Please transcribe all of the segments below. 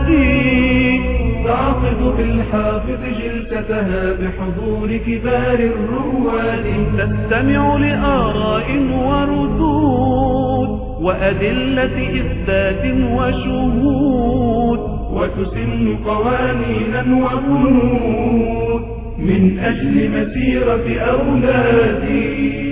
الهادي تعقد بالحافظ جلستها بحضور كبار الرواد، تستمع لآراء وردود وأدلة إثبات وشهود، وتسن قوانينا وبنود من أجل مسيرة أولادي.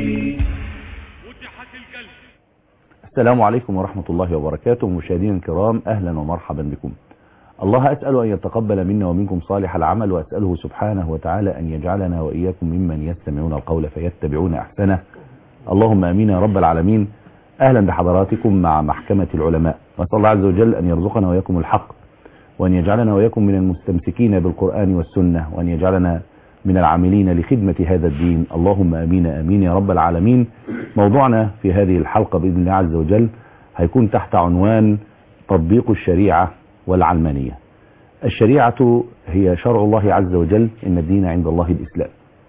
السلام عليكم ورحمة الله وبركاته. مشاهدينا الكرام، أهلا ومرحبا بكم. الله أسأل أن يتقبل منا ومنكم صالح العمل، وأسأله سبحانه وتعالى أن يجعلنا وإياكم ممن يستمعون القول فيتبعون أحسنه. اللهم آمين يا رب العالمين. أهلا بحضراتكم مع محكمة العلماء، وأسأل الله عز وجل أن يرزقنا وإياكم الحق، وأن يجعلنا وإياكم من المستمسكين بالقرآن والسنة، وأن يجعلنا من العاملين لخدمة هذا الدين. اللهم آمين آمين يا رب العالمين. موضوعنا في هذه الحلقة بإذن الله عز وجل هيكون تحت عنوان تطبيق الشريعة والعلمانية. الشريعة هي شرع الله عز وجل، إن الدين عند الله الإسلام،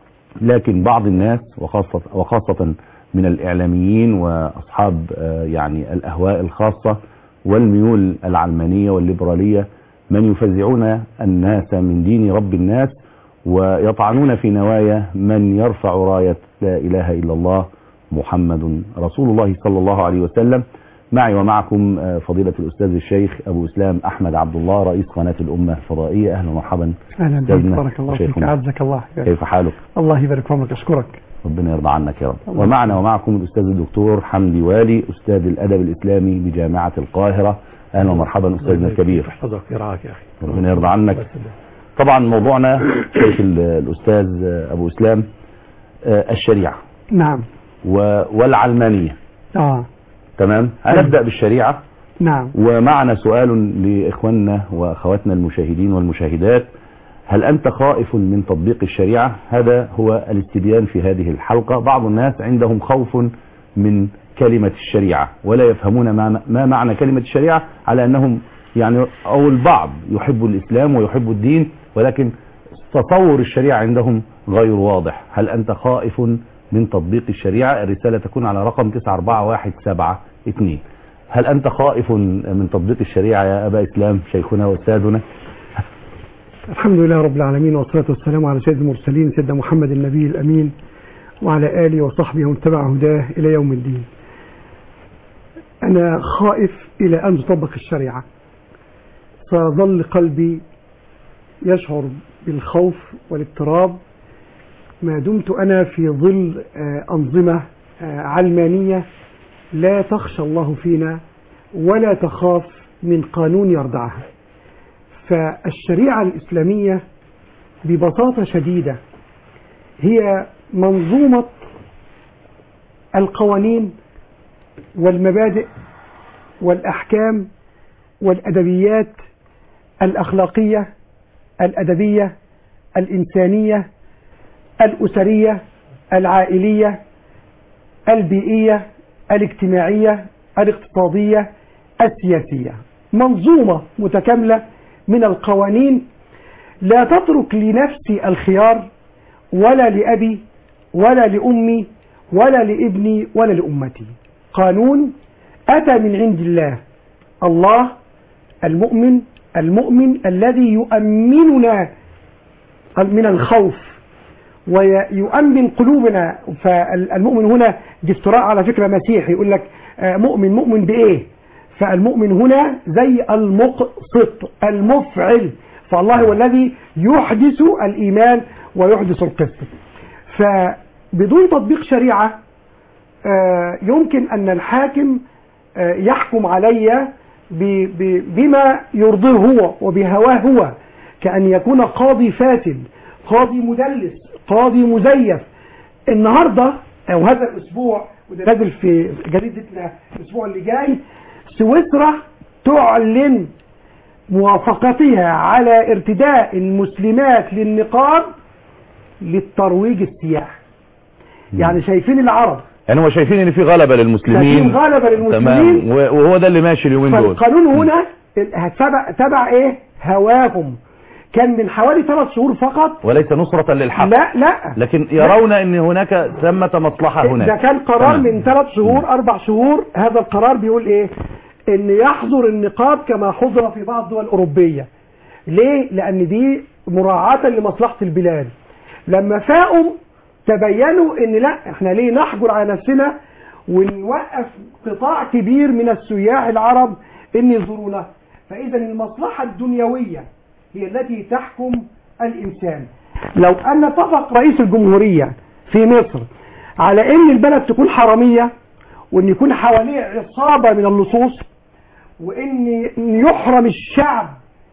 لكن بعض الناس وخاصة من الإعلاميين وأصحاب يعني الأهواء الخاصة والميول العلمانية والليبرالية من يفزعون الناس من دين رب الناس، ويطعنون في نوايا من يرفع راية لا إله إلا الله محمد رسول الله صلى الله عليه وسلم. معي ومعكم فضيلة الأستاذ الشيخ أبو إسلام أحمد عبد الله، رئيس قناة الأمة الفضائية. أهلا ومرحبا. أهلا بك، بارك الله فيك، عزك الله. كيف حالك؟ الله يبارك فيك، أشكرك. ربنا يرضى عنك يا رب. ومعنا ومعكم الأستاذ الدكتور حمدي والي، أستاذ الأدب الإسلامي بجامعة القاهرة. أهلا ومرحبا أستاذنا الكبير. يحفظك ويرعاك يا أخي. ربنا يرضى عنك. طبعا موضوعنا شيخ الأستاذ أبو إسلام الشريعة. نعم. والعلمانية. تمام. هنبدأ بالشريعة. نعم. ومعنا سؤال لإخواننا وأخواتنا المشاهدين والمشاهدات: هل أنت خائف من تطبيق الشريعة؟ هذا هو الاستبيان في هذه الحلقة. بعض الناس عندهم خوف من كلمة الشريعة ولا يفهمون ما معنى كلمة الشريعة، على أنهم يعني أو البعض يحب الإسلام ويحب الدين، ولكن تصور الشريعة عندهم غير واضح. هل أنت خائف من تطبيق الشريعة؟ الرسالة تكون على رقم 94172. هل أنت خائف من تطبيق الشريعة يا أبا إسلام شيخنا وأستاذنا؟ الحمد لله رب العالمين، والصلاة والسلام على سيد المرسلين سيدنا محمد النبي الأمين، وعلى آله وصحبه ومن تبع هداه إلى يوم الدين. أنا خائف إلى أن تطبق الشريعة، فظل قلبي يشعر بالخوف والاضطراب ما دمت أنا في ظل أنظمة علمانية لا تخشى الله فينا ولا تخاف من قانون يردعها. فالشريعة الإسلامية ببساطة شديدة هي منظومة القوانين والمبادئ والأحكام والأدبيات الأخلاقية الأدبية الإنسانية الأسرية العائلية البيئية الاجتماعية الاقتصادية السياسية. منظومة متكاملة من القوانين لا تترك لنفسي الخيار ولا لأبي ولا لأمي ولا لابني ولا لأمتي. قانون أتى من عند الله، الله المؤمن الذي يؤمننا من الخوف ويؤمن قلوبنا. فالمؤمن هنا دي افتراء على فكرة مسيحي، يقول لك مؤمن بإيه؟ فالمؤمن هنا زي المقسط المفعل، فالله هو الذي يحدث الإيمان ويحدث القسط. فبدون تطبيق شريعة يمكن أن الحاكم يحكم علي بما يرضيه هو وبهواه هو، كأن يكون قاضي فاسد، قاضي مدلس، قاضي مزيف. النهاردة أو هذا الأسبوع، وده نازل في جريدتنا الأسبوع اللي جاي، سويسرا تعلن موافقتها على ارتداء المسلمات للنقاب للترويج السياحي. يعني شايفين العرب، يعني هو شايفين ان في غلبة للمسلمين، تمام، وهو ده اللي ماشي اليومين دول. فالقانون هنا تبع ايه؟ هواهم. كان من حوالي 3 شهور فقط، وليس نصرة للحق. لا لكن يرون ان هناك ثمة مصلحة هناك. ده كان قرار من 3 شهور 4 شهور. هذا القرار بيقول ايه؟ ان يحظر النقاب كما حظر في بعض الدول الأوروبية. ليه؟ لأن دي مراعاة لمصلحة البلاد. لما فاقوا تبينوا ان لا، احنا ليه نحجر على نفسنا ونوقف قطاع كبير من السياح العرب ان يزورونا. فإذا المصلحة الدنيوية هي التي تحكم الإنسان. لو أن اتفق رئيس الجمهورية في مصر على ان البلد تكون حرامية، وان يكون حواليه عصابة من اللصوص، وان يحرم الشعب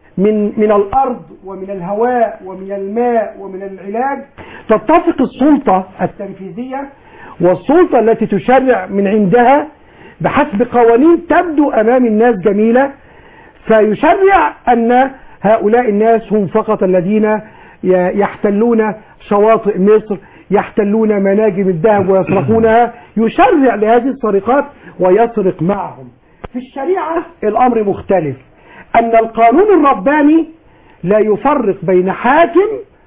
من الارض ومن الهواء ومن الماء ومن العلاج، تتفق السلطة التنفيذية والسلطة التي تشرع من عندها بحسب قوانين تبدو امام الناس جميلة، فيشرع ان هؤلاء الناس هم فقط الذين يحتلون شواطئ مصر، يحتلون مناجم الذهب ويسرقونها، يشرع لهذه السرقات ويسرق معهم. في الشريعة الأمر مختلف، أن القانون الرباني لا يفرق بين حاكم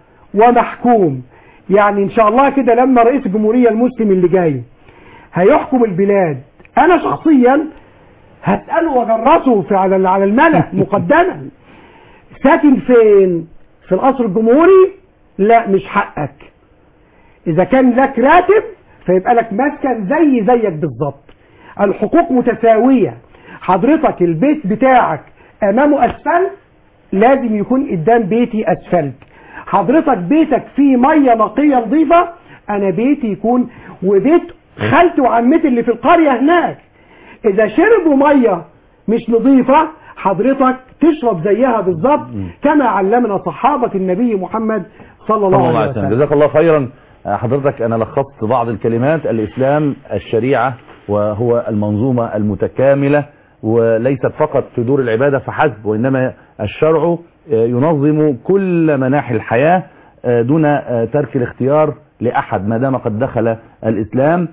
ومحكوم. يعني إن شاء الله كده لما رئيس الجمهورية المسلم اللي جاي هيحكم البلاد، أنا شخصيا هسأله وجرسه على الملأ مقدما، ساكن فين؟ في القصر الجمهوري؟ لا، مش حقك. إذا كان لك راتب فيبقى لك مسكن زيك بالظبط. الحقوق متساوية. حضرتك البيت بتاعك أمامه أسفلت، لازم يكون قدام بيتي أسفلت. حضرتك بيتك فيه مية نقية نظيفة، أنا بيتي يكون، وبيت خالتي وعمتي اللي في القرية هناك إذا شربوا مية مش نظيفة حضرتك تشرب زيها بالظبط، كما علمنا صحابة النبي محمد صلى الله عليه وسلم. جزاك الله خيرا. حضرتك أنا لخصت بعض الكلمات. الإسلام الشريعة، وهو المنظومة المتكاملة، وليست فقط في دور العبادة فحسب، وإنما الشرع ينظم كل مناحي الحياة دون ترك الاختيار لأحد ما دام قد دخل الإسلام.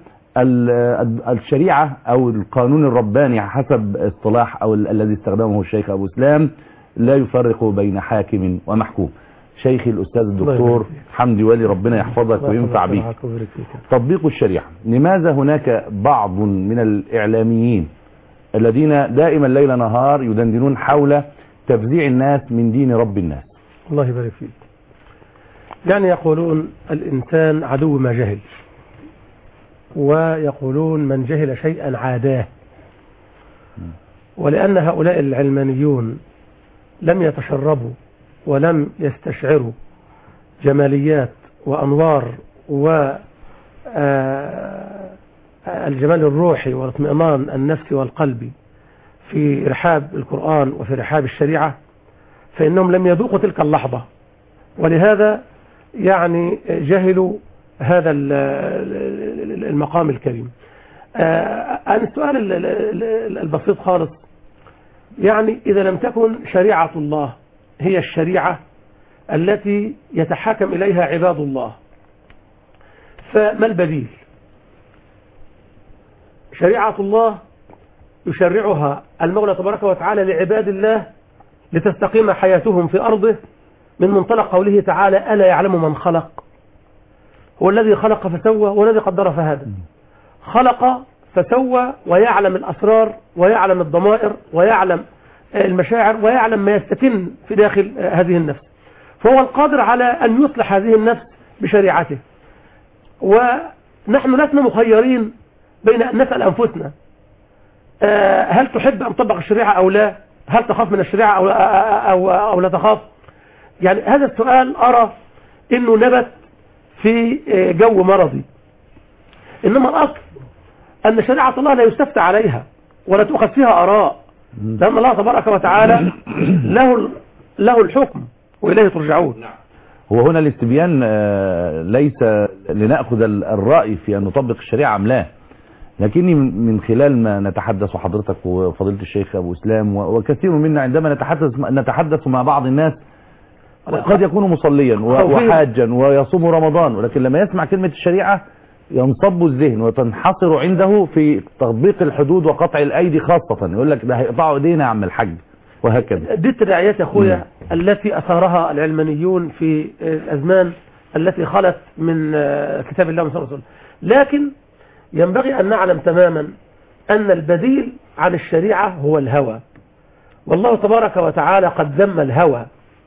الشريعة أو القانون الرباني حسب اصطلاح أو الذي استخدمه الشيخ أبو اسلام لا يفرق بين حاكم ومحكوم. شيخي الأستاذ الدكتور حمدي ولي، ربنا يحفظك وينفع بك. تطبيق الشريعة. لماذا هناك بعض من الإعلاميين الذين دائما ليل نهار يدندنون حول تفزيع الناس من دين رب الناس؟ الله يبارك فيك. يعني يقولون الإنسان عدو ما جهل، ويقولون من جهل شيئا عاداه. ولأن هؤلاء العلمانيون لم يتشربوا ولم يستشعروا جماليات وأنوار والجمال الروحي والاطمئنان النفسي والقلبي في رحاب القرآن وفي رحاب الشريعة، فإنهم لم يذوقوا تلك اللحظة، ولهذا يعني جهلوا هذا المقام الكريم. السؤال البسيط خالص، يعني إذا لم تكن شريعة الله هي الشريعة التي يتحاكم إليها عباد الله، فما البديل؟ شريعة الله يشرعها المولى تبارك وتعالى لعباد الله لتستقيم حياتهم في أرضه، من منطلق قوله تعالى: ألا يعلم من خلق؟ هو الذي خلق فسوى والذي قدر فهدى. خلق فسوى ويعلم الأسرار ويعلم الضمائر ويعلم المشاعر ويعلم ما يستتم في داخل هذه النفس، فهو القادر على أن يصلح هذه النفس بشريعته. ونحن لسنا مخيرين بين أن نسأل أنفسنا هل تحب أن تطبق الشريعة أو لا؟ هل تخاف من الشريعة أو لا تخاف؟ يعني هذا السؤال أرى أنه نبت في جو مرضي. إنما الأصل أن شريعة الله لا يستفتى عليها ولا تؤخذ فيها آراء، لأن الله تبارك وتعالى له الحكم وإليه ترجعون. هو هنا الاستبيان ليس لنأخذ الرأي في أن نطبق الشريعة أم لا، لكني من خلال ما نتحدث حضرتك وفضيلة الشيخ أبو اسلام وكثير منا عندما نتحدث مع بعض الناس قد يكون مصليا وحاجا ويصوم رمضان، ولكن لما يسمع كلمة الشريعة ينصب الذهن وتنحصر عنده في تطبيق الحدود وقطع الأيدي خاصة، يقول لك ده هيقطعوا ايدينا يا عم الحاج، وهكذا. دي التداعيات يا أخويا التي أثارها العلمانيون في الأزمان التي خلت من كتاب الله وسنة رسوله. لكن ينبغي أن نعلم تماما أن البديل عن الشريعة هو الهوى، والله تبارك وتعالى قد ذم الهوى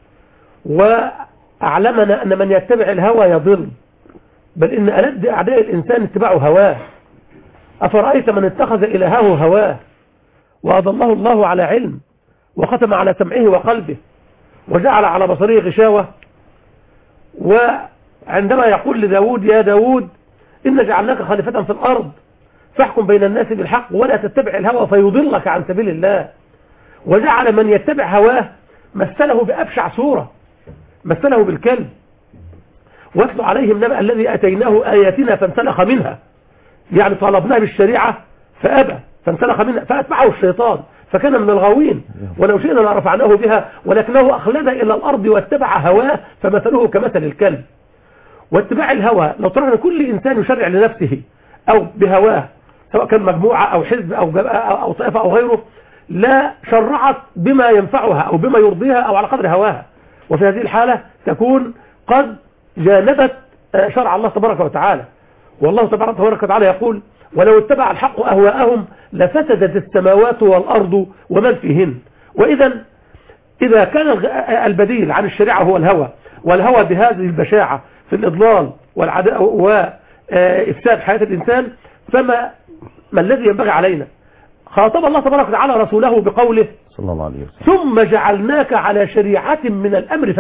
وأعلمنا أن من يتبع الهوى يضل، بل إن ألد أعداء الإنسان اتباع هواه. أفرأيت من اتخذ إلهه هواه وأضله الله على علم وختم على سمعه وقلبه وجعل على بصره غشاوة. وعندما يقول لداود يا داود إن جعلناك خليفة في الأرض فاحكم بين الناس بالحق ولا تتبع الهوى فيضلك عن سبيل الله، وجعل من يتبع هواه مثله بأبشع صورة، مثله بالكلب. واتل عليهم نبأ الذي أتيناه آياتنا فانسلخ منها، يعني طالبناه بالشريعة فأبى فانسلخ منها فأتبعه الشيطان فكان من الغاوين، ولو شئنا لرفعناه بها ولكنه أخلد إلى الأرض واتبع هواه فمثله كمثل الكلب. واتباع الهوى لو ترى كل إنسان يشرع لنفسه أو بهواه سواء كان مجموعة أو حزب أو طائفة أو غيره، لا شرعت بما ينفعها أو بما يرضيها أو على قدر هواها، وفي هذه الحالة تكون قد جانبت شرع الله تبارك وتعالى. والله تبارك وتعالى يقول ولو اتبع الحق أهواءهم لفسدت السماوات والأرض ومن فيهن. إذا كان البديل عن الشريعة هو الهوى، والهوى بهذه البشاعة في الإضلال والعداء وإفساد حياة الإنسان، ما الذي ينبغي علينا؟ خاطب الله تبارك وتعالى رسوله بقوله صلى الله عليه وسلم ثم جعلناك على شريعة من الأمر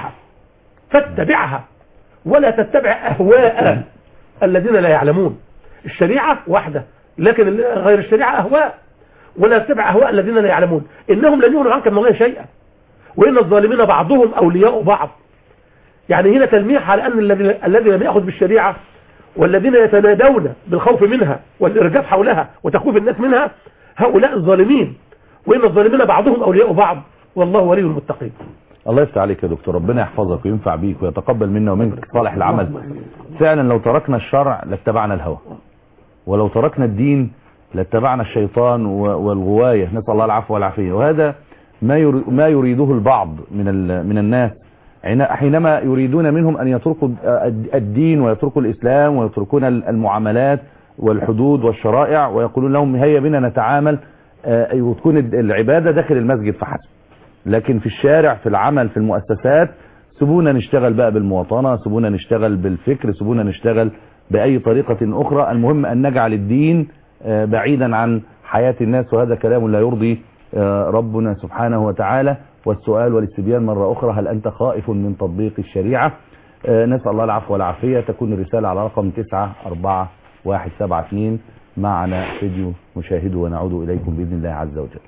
فاتبعها ولا تتبع أهواء الذين لا يعلمون. الشريعة واحدة لكن غير الشريعة أهواء، ولا تتبع أهواء الذين لا يعلمون إنهم لن يغنوا عنك من الله شيئا وإن الظالمين بعضهم أولياء بعض. يعني هنا تلميح على أن الذي لم يأخذ بالشريعة والذين يتنادون بالخوف منها والإرجاف حولها وتخويف الناس منها هؤلاء الظالمين، وإن الظالمين بعضهم أولياء بعض والله ولي المتقين. الله يفتح عليك يا دكتور، ربنا يحفظك وينفع بيك ويتقبل منا ومنك صالح العمل. فعلا لو تركنا الشرع لاتبعنا الهوى، ولو تركنا الدين لاتبعنا الشيطان والغواية، نسأل الله العفو والعافية. وهذا ما يريده البعض من الناس حينما يريدون منهم أن يتركوا الدين ويتركوا الإسلام ويتركون المعاملات والحدود والشرائع، ويقولون لهم هيا بنا نتعامل وتكون العبادة داخل المسجد فحسب، لكن في الشارع في العمل في المؤسسات سيبونا نشتغل بقى بالمواطنة، سيبونا نشتغل بالفكر، سيبونا نشتغل بأي طريقة أخرى، المهم أن نجعل الدين بعيدا عن حياة الناس، وهذا كلام لا يرضي ربنا سبحانه وتعالى. والسؤال والاستبيان مرة أخرى، هل أنت خائف من تطبيق الشريعة؟ نسأل الله العفو والعافية. تكون الرسالة على رقم 94172. معنا فيديو نشاهده ونعود إليكم بإذن الله عز وجل.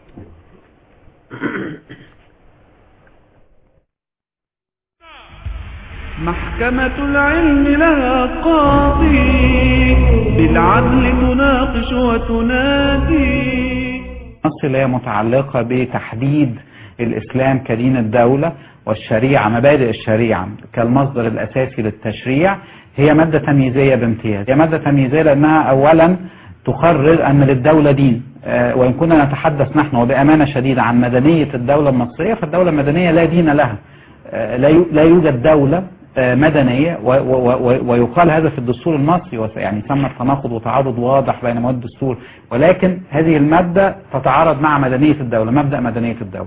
محكمة العلم لها قاضي بالعدل تناقش وتنادي. مصر اللي هي متعلقة بتحديد الإسلام كدين الدولة والشريعة، مبادئ الشريعة كالمصدر الأساسي للتشريع، هي مادة تمييزية بامتياز. هي مادة تمييزية لأنها أولا تقرر أن للدولة دين، وإن كنا نتحدث نحن وبأمانة شديدة عن مدنية الدولة المصرية، فالدولة المدنية لا دين لها، لا يوجد دولة مدنية، ويقال هذا في الدستور المصري، يعني يسمى تناقض وتعارض واضح بين مواد الدستور، ولكن هذه المادة تتعارض مع مدنية الدولة، مبدأ مدنية الدولة.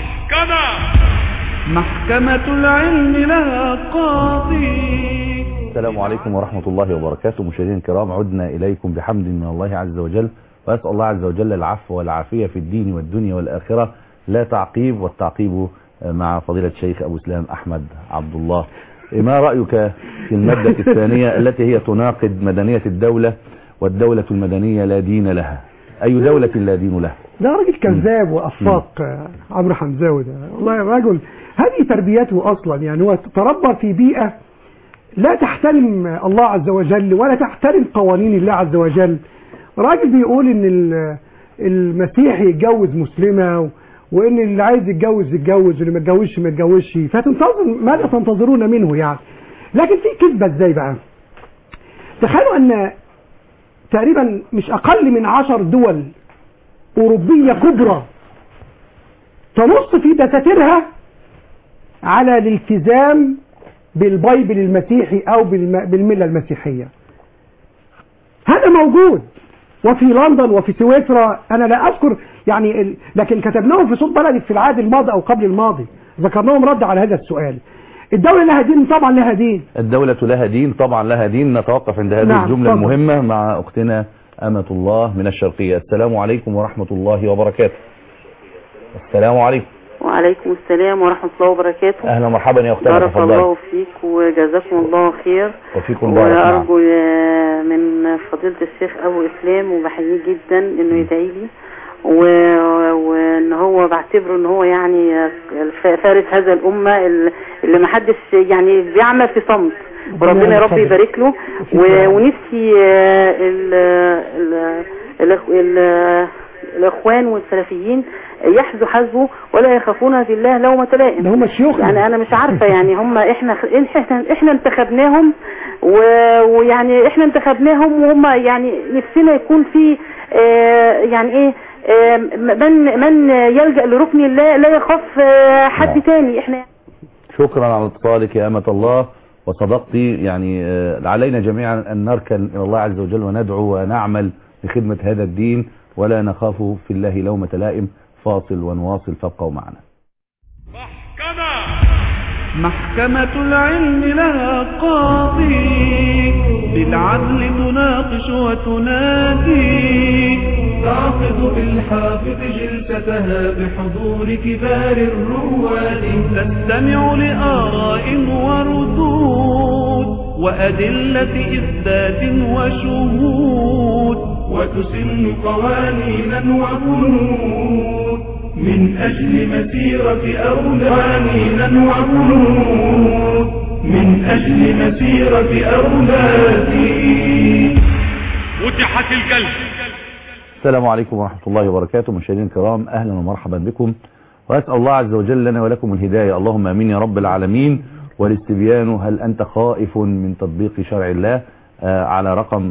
محكمة العلم لها قاضي. السلام عليكم ورحمة الله وبركاته. مشاهدينا الكرام، عدنا إليكم بحمد من الله عز وجل، وأسأل الله عز وجل العفو والعافية في الدين والدنيا والآخرة، لا تعقيب، والتعقيب مع فضيلة الشيخ أبو اسلام أحمد عبد الله. ما رأيك في المادة الثانية التي هي تناقض مدنية الدولة، والدولة المدنية لا دين لها؟ أي دولة لا دين لها؟ ده راجل كذاب وأفاق عمرو حمزاوي ده، والله يا رجل هذه تربيته أصلا. يعني هو تربى في بيئة لا تحترم الله عز وجل ولا تحترم قوانين الله عز وجل. راجل بيقول ان المسيحي يتجوز مسلمة، وان اللي عايز يتجوز يتجوز واللي ما يتجوزش ما يتجوزش، فتنتظر ماذا تنتظرون منه يعني؟ لكن في كذبة ازاي بقى؟ تخيلوا ان تقريبا مش اقل من 10 دول اوروبية كبرى تنص في دساتيرها على الالتزام بالبايبل المسيحي او بالملة المسيحية. هذا موجود وفي لندن وفي سويسرا، أنا لا أذكر يعني لكن كتبناهم في صوت بلدي في العهد الماضي أو قبل الماضي، ذكرناهم رد على هذا السؤال. الدولة لها دين طبعا، لها دين. الدولة لها دين طبعا، لها دين. نتوقف عند هذه نعم. الجملة طبعا. المهمة مع أختنا أمة الله من الشرقية. السلام عليكم ورحمة الله وبركاته. السلام عليكم. وعليكم السلام ورحمة الله وبركاته. أهلا ومرحبا يا أختنا، بارك الله فيك وجزاكم الله خير. وفيكم بارك. وأرجو من فضيلة الشيخ أبو إسلام وبحييه جدا إنه يدعي لي، وإن هو بعتبره إن هو يعني فارس هذا الأمة اللي ما حدش يعني بيعمل في صمت، وربنا يا رب يبارك له. ونفسي الإخوان والسلفيين يحذوا حذوه ولا يخافون في الله لومة لائم. هم شيوخ يعني انا مش عارفه يعني هم احنا انتخبناهم، ويعني احنا انتخبناهم وهم يعني نفسنا يكون في يعني ايه من يلجأ لركن الله لا يخاف حد تاني. احنا شكرا على اتصالك يا أمة الله، وصدقتي. يعني علينا جميعا أن نركن إلى الله عز وجل وندعو ونعمل لخدمة هذا الدين ولا نخاف في الله لومة لائم. فاصل ونواصل، فابقوا معنا. محكمة العلم لها قاضي، بالعدل تناقش وتنادي، تعقد بالحافظ جلستها بحضور كبار الرواد، تستمع لآراء وردود وأدلة إثبات وشهود، وتسن قوانينا وبنود من أجل مسيرة قوانينا وبنود من أجل مسيرة أولادي. فتحت القلب. السلام عليكم ورحمة الله وبركاته. مشاهدينا الكرام، أهلا ومرحبا بكم، وأسأل الله عز وجل لنا ولكم الهداية. اللهم آمين يا رب العالمين. والاستبيان: هل أنت خائف من تطبيق شرع الله؟ على رقم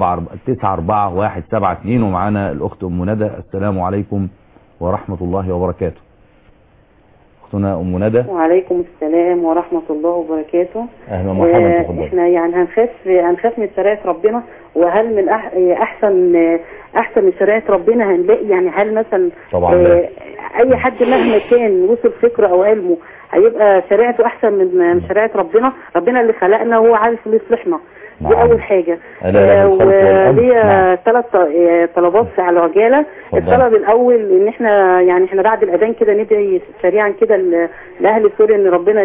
944172. ومعنا الأخت أم ندى. السلام عليكم ورحمة الله وبركاته. أختنا أم ندى. وعليكم السلام ورحمة الله وبركاته. أهلا ومرحبا. تفضل. احنا يعني هنخاف من شريعة ربنا، وهل من أحسن من شريعة ربنا هنلاقي؟ يعني هل مثلا أي حد مهما كان وصل فكره أو علمه هيبقى شريعته أحسن من شريعة ربنا؟ ربنا اللي خلقنا وهو عارف اللي يصلحنا. دي أول حاجة. وليا 3 طلبات على عجالة. الطلب الأول إن احنا بعد الأذان كده ندعي سريعا كده لأهل سوريا إن ربنا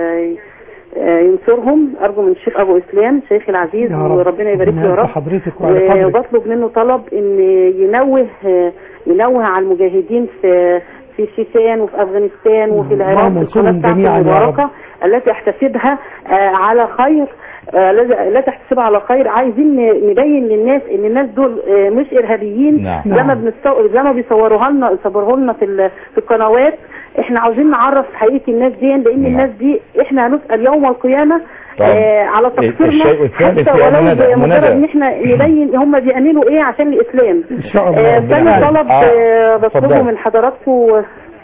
ينصرهم. أرجو من الشيخ أبو إسلام شيخ العزيز وربنا يبارك له يا رب. وبطلب منه طلب إن ينوه على المجاهدين في الشيشان وفي أفغانستان وفي العراق في القناة بتاعته المباركة التي احتسبها على خير. لا تحتسبها على خير. عايزين نبين للناس ان الناس دول مش ارهابيين زي ما بيصوروها لنا في القنوات. احنا عاوزين نعرف حقيقة الناس دي، لان الناس دي احنا هنسأل يوم القيامة على تقصيرنا، حتى ولو مجرد ان احنا نبين هم بيعملوا ايه عشان الاسلام. ان شاء الله. ثاني طلب بطلبه من حضراتكم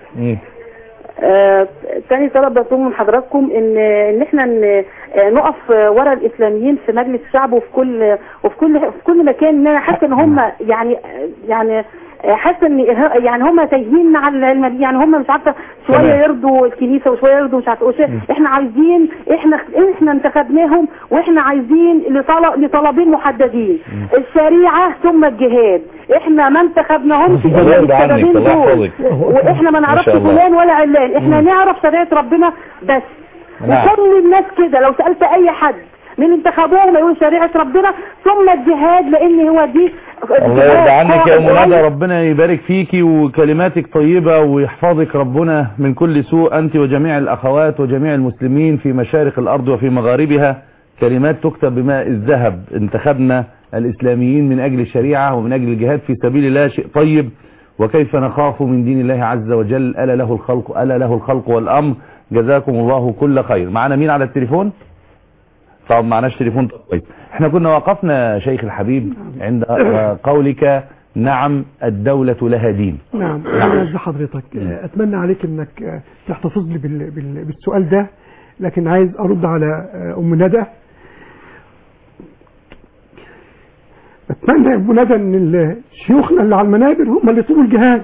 تاني طلب بطلبه من حضراتكم ان احنا نقف ورا الاسلاميين في مجلس الشعب وفي كل مكان. ان انا حاسه ان هم يعني حاسه ان يعني هم تايهين على العلم دي. يعني هم مش عارفه شويه يرضوا الكنيسه وشويه يرضوا مش عارفه. احنا عايزين احنا انتخبناهم واحنا عايزين لطلبين محددين: الشريعه ثم الجهاد. احنا ما انتخبناهمش الا للسببين دول، واحنا ما نعرفش فلان ولا علان. احنا نعرف شريعه ربنا بس. وكل الناس كده لو سالت اي حد من انتخابهم يقول شريعة ربنا ثم الجهاد، لان هو دي. الله يرضى عنك يا أم ندى، ربنا يبارك فيكي وكلماتك طيبة ويحفظك ربنا من كل سوء، أنت وجميع الأخوات وجميع المسلمين في مشارق الأرض وفي مغاربها. كلمات تكتب بماء الذهب. انتخبنا الإسلاميين من أجل الشريعة ومن أجل الجهاد في سبيل الله، شيء طيب. وكيف نخاف من دين الله عز وجل؟ ألا له الخلق والأمر. جزاكم الله كل خير. معنا مين على التليفون؟ طب معناش تليفون. طيب احنا كنا وقفنا شيخ الحبيب عند قولك نعم الدولة لها دين. نعم. أعز حضرتك، أتمنى عليك أنك تحتفظ لي بالسؤال ده، لكن عايز أرد على أم ندى. اتمنى يا ابو ندى ان شيوخنا اللي على المنابر هم اللي يطلبوا الجهاد،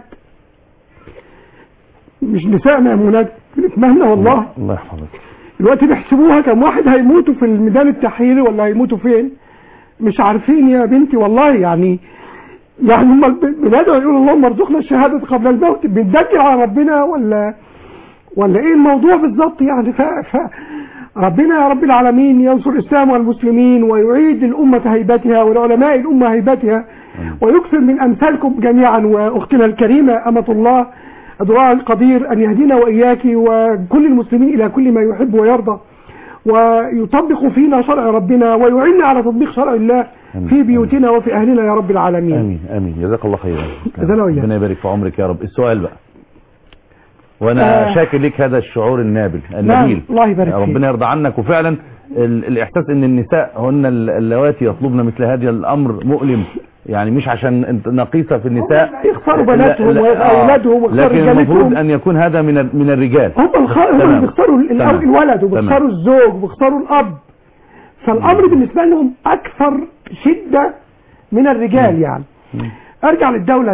مش نسائنا يا ابو ندى. بنتمنى والله. الله يحفظك. دلوقتي بيحسبوها كم واحد هيموتوا في الميدان التحريري ولا هيموتوا فين، مش عارفين يا بنتي والله. يعني هم بنادوا يقولوا اللهم ارزقنا الشهاده قبل الموت، بندكر على ربنا ولا ايه الموضوع بالظبط يعني؟ ربنا يا رب العالمين ينصر الإسلام والمسلمين ويعيد الأمة هيبتها والعلماء الأمة هيبتها ويكثر من أمثالكم جميعا. وأختنا الكريمة أمة الله الدعاء القدير أن يهدينا وإياك وكل المسلمين إلى كل ما يحب ويرضى، ويطبق فينا شرع ربنا ويعيننا على تطبيق شرع الله في بيوتنا وفي أهلنا يا رب العالمين. آمين آمين. جزاك الله خيرا. ربنا يبارك في عمرك يا رب. السؤال بقى، وانا شاكر لك هذا الشعور النبيل. الله يبارك فيك. ربنا يرضى عنك. وفعلا الاحساس ان النساء هن اللواتي يطلبن مثل هذا الامر مؤلم، يعني مش عشان نقيصة في النساء يختاروا بناتهم واولادهم ويختاروا لكن المفروض ان يكون هذا من الرجال. هم اللي بيختاروا الولد وبيختاروا الزوج وبيختاروا الاب، فالامر بالنسبه لهم اكثر شده من الرجال. يعني ارجع للدوله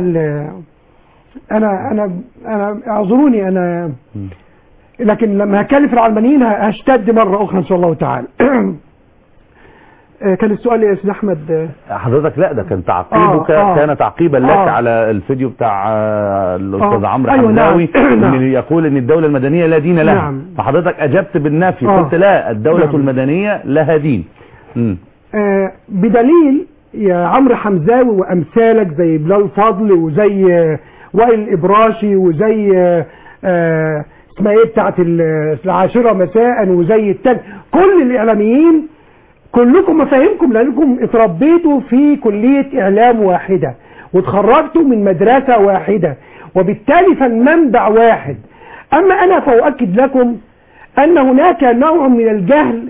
انا اعذروني لكن لما هتكلم في العلمانيين هشتد مره اخرى ان شاء الله تعالى. كان السؤال يا استاذ احمد حضرتك؟ لا ده كان تعقيبك كان تعقيبا لك على الفيديو بتاع الاستاذ عمرو حمزاوي اللي يقول ان الدوله المدنيه لا دين لها. فحضرتك اجبت بالنفي، قلت لا، الدوله المدنيه لها دين. بدليل يا عمرو حمزاوي وامثالك زي بلال فضل وزي وائل الابراشي وزي اسمها ايه بتاعت العاشرة مساء وزي التاني، كل الاعلاميين كلكم مفاهيمكم لانكم اتربيتوا في كلية اعلام واحدة وتخرجتوا من مدرسة واحدة وبالتالي فالمنبع واحد. اما انا فاؤكد لكم ان هناك نوع من الجهل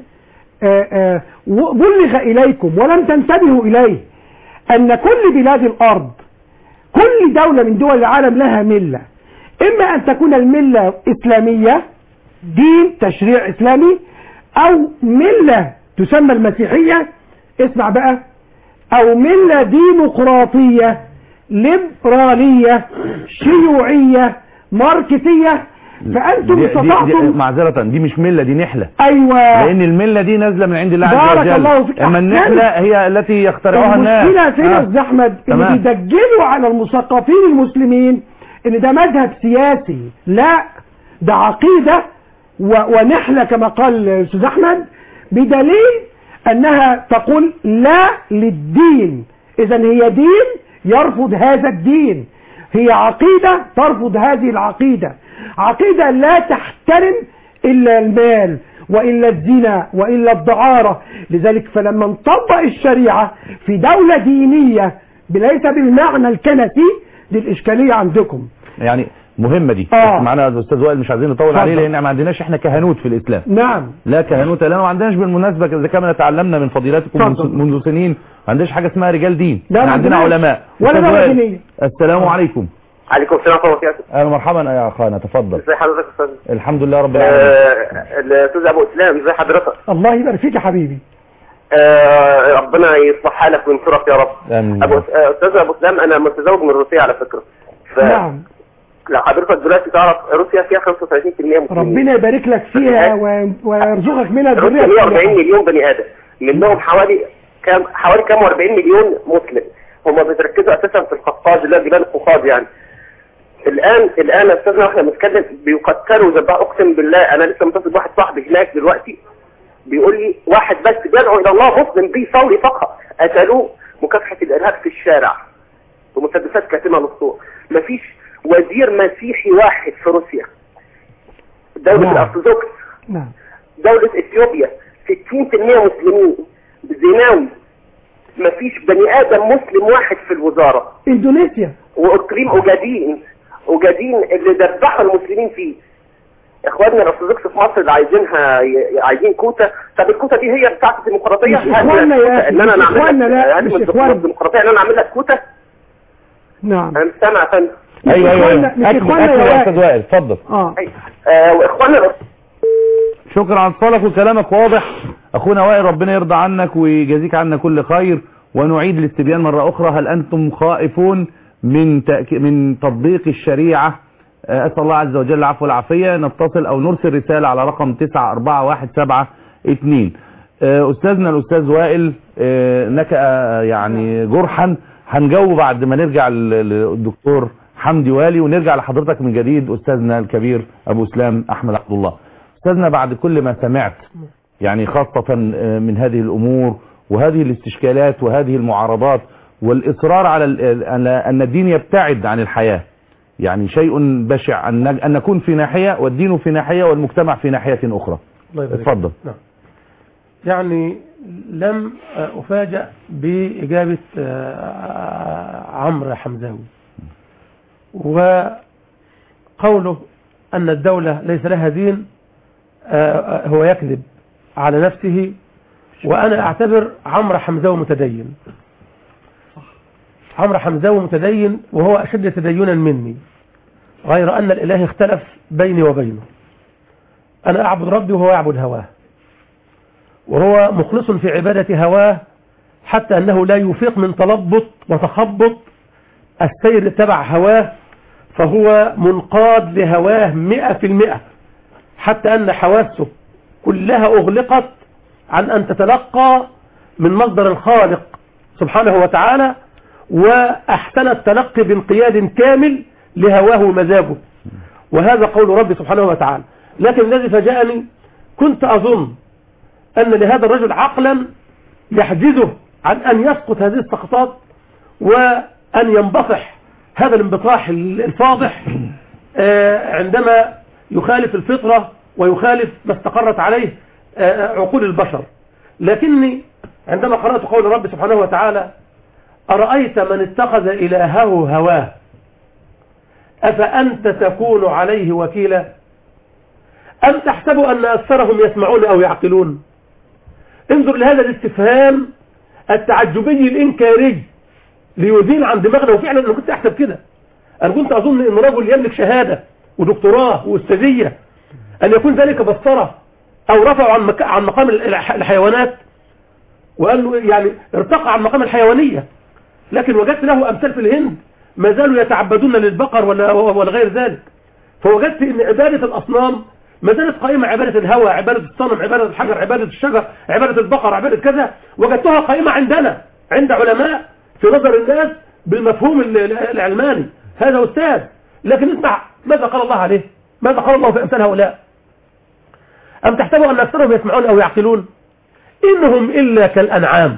بلغ اليكم ولم تنتبهوا اليه، ان كل بلاد الارض كل دولة من دول العالم لها ملة، اما ان تكون الملة اسلامية دين تشريع اسلامي، او ملة تسمى المسيحية، اسمع بقى، او ملة ديمقراطية ليبرالية شيوعية ماركسية. فانتم استطعتم معذرة دي مش ملة، دي نحلة. ايوه، لان الملة دي نازلة من عند الله عز وجل. الله فيك. اما النحلة هي التي يخترعها الناس. المشكلة فين يا استاذ احمد؟ اللي بيدجلوا على المثقفين المسلمين ان ده مذهب سياسي، لا ده عقيدة ونحلة كما قال الاستاذ احمد، بدليل انها تقول لا للدين. اذا هي دين يرفض هذا الدين، هي عقيدة ترفض هذه العقيدة، عقيدة لا تحترم إلا المال وإلا الزنا وإلا الدعارة. لذلك فلما نطبق الشريعة في دولة دينية ليس بالمعنى الكنسي، دي الإشكالية عندكم. يعني مهمة دي. معنا الأستاذ وائل مش عايزين نطول عليه لأن ما عندناش احنا كهنوت في الإسلام. نعم. لا كهنوت لأنه ما عندناش بالمناسبة إذا كما تعلمنا من فضيلاتكم منذ سنين، ما عندناش حاجة اسمها رجال دين. لا عندنا علماء. ولا دولة دينية. السلام عليكم. عليكم السلام ورحمة الله وبركاته. اهلا مرحبا يا اخانا، تفضل. ازي حضرتك يا استاذ؟ الحمد لله رب العالمين. الاستاذ ابو اسلام ازي حضرتك؟ الله يبارك فيك يا حبيبي. ربنا يصلح حالك وينصرك يا رب. امين. استاذ ابو اسلام انا متزوج من روسيا على فكرة. نعم. لو حضرتك دلوقتي تعرف روسيا فيها 35% مسلمين. ربنا يبارك لك فيها ويرزقك منها الذرية. روسيا 140 مليون بني ادم، منهم حوالي كام 40 مليون مسلم. هم بيتركزوا اساسا في القفقاز اللي هي جبال القوقاز. يعني الان استاذنا واحنا بنتكلم بيقتلوا وذبحوا. اقسم بالله انا لسه متصل بواحد صاحبي هناك دلوقتي بيقول لي واحد بس بيدعو الى الله مسلم بيصلي فقط قتلوه مكافحه الارهاب في الشارع بمسدسات كاتمه للصوت. مفيش وزير مسيحي واحد في روسيا. دولة الارثوذكس. نعم. دولة اثيوبيا 60% مسلمين زيناوي، مفيش بني ادم مسلم واحد في الوزارة. اندونيسيا واقليم اوجادين اللي ذبحوا المسلمين فيه. اخواننا الارثوذكس في مصر اللي عايزين كوتا. طب الكوتا دي هي بتاعت الديمقراطيه؟ مش اخواننا يا اخي، مش اخواننا، لا مش اخواننا. الديمقراطيه ان انا اعمل لك كوتا؟ نعم انا سامع يا فندم. ايوه مش اخواننا يا استاذ وائل، اتفضل. واخواننا شكرا على اتصالك وكلامك واضح اخونا وائل، ربنا يرضى عنك ويجازيك عنا كل خير. ونعيد الاستبيان مرة أخرى. هل أنتم خائفون من تطبيق الشريعة؟ أسأل الله عز وجل العفو والعافية. نتصل أو نرسل رسالة على رقم 94172. أستاذنا الأستاذ وائل نكأ يعني جرحا، هنجاوب بعد ما نرجع للدكتور حمدي والي، ونرجع لحضرتك من جديد أستاذنا الكبير أبو اسلام أحمد عبد الله. أستاذنا، بعد كل ما سمعت يعني خاصة من هذه الأمور وهذه الاستشكالات وهذه المعارضات والإصرار على أن الدين يبتعد عن الحياة، يعني شيء بشع أن نكون في ناحية والدين في ناحية والمجتمع في ناحية أخرى. اتفضل. نعم. يعني لم أفاجأ بإجابة عمرو حمزاوي وقوله أن الدولة ليس لها دين، هو يكذب على نفسه. وأنا أعتبر عمرو حمزاوي متدين. عمرو حمزاوي متدين وهو أشد تدينا مني، غير أن الإله اختلف بيني وبينه. أنا أعبد ربي وهو يعبد هواه، وهو مخلص في عبادة هواه حتى أنه لا يفيق من تلبط وتخبط السير تبع هواه، فهو منقاد لهواه 100%، حتى أن حواسه كلها أغلقت عن أن تتلقى من مصدر الخالق سبحانه وتعالى، وأحسن التلقي بانقياد كامل لهواه ومزاجه. وهذا قول ربي سبحانه وتعالى. لكن الذي فاجأني، كنت أظن أن لهذا الرجل عقلا يحجزه عن أن يسقط هذه السقطات وأن ينبطح هذا الانبطاح الفاضح عندما يخالف الفطرة ويخالف ما استقرت عليه عقول البشر. لكني عندما قرأت قول ربي سبحانه وتعالى: أرأيت من اتخذ إلهه هواه أفأنت تكون عليه وكيلا أم تحسب أن أكثرهم يسمعون أو يعقلون. انظر لهذا الاستفهام التعجبي الإنكاري ليزيل عن دماغنا. وفعلا أنا كنت أحسب كده، أنا كنت أظن أن رجل يملك شهادة ودكتوراه وأستاذية أن يكون ذلك بسطرة أو رفعوا عن مقام الحيوانات، وقال له يعني ارتقى عن مقام الحيوانية. لكن وجدت له أمثال في الهند ما زالوا يتعبدون للبقر ولا غير ذلك. فوجدت أن عبادة الأصنام ما زالت قائمة، عبادة الهوى، عبادة الصنم، عبادة الحجر، عبادة الشجر، عبادة البقر، عبادة كذا، وجدتها قائمة عندنا عند علماء في نظر الناس بالمفهوم العلماني. هذا أستاذ. لكن اسمع ماذا قال الله عليه، ماذا قال الله في أمثال هؤلاء: أم تحسبوا أن أكثرهم يسمعون أو يعقلون إنهم إلا كالأنعام.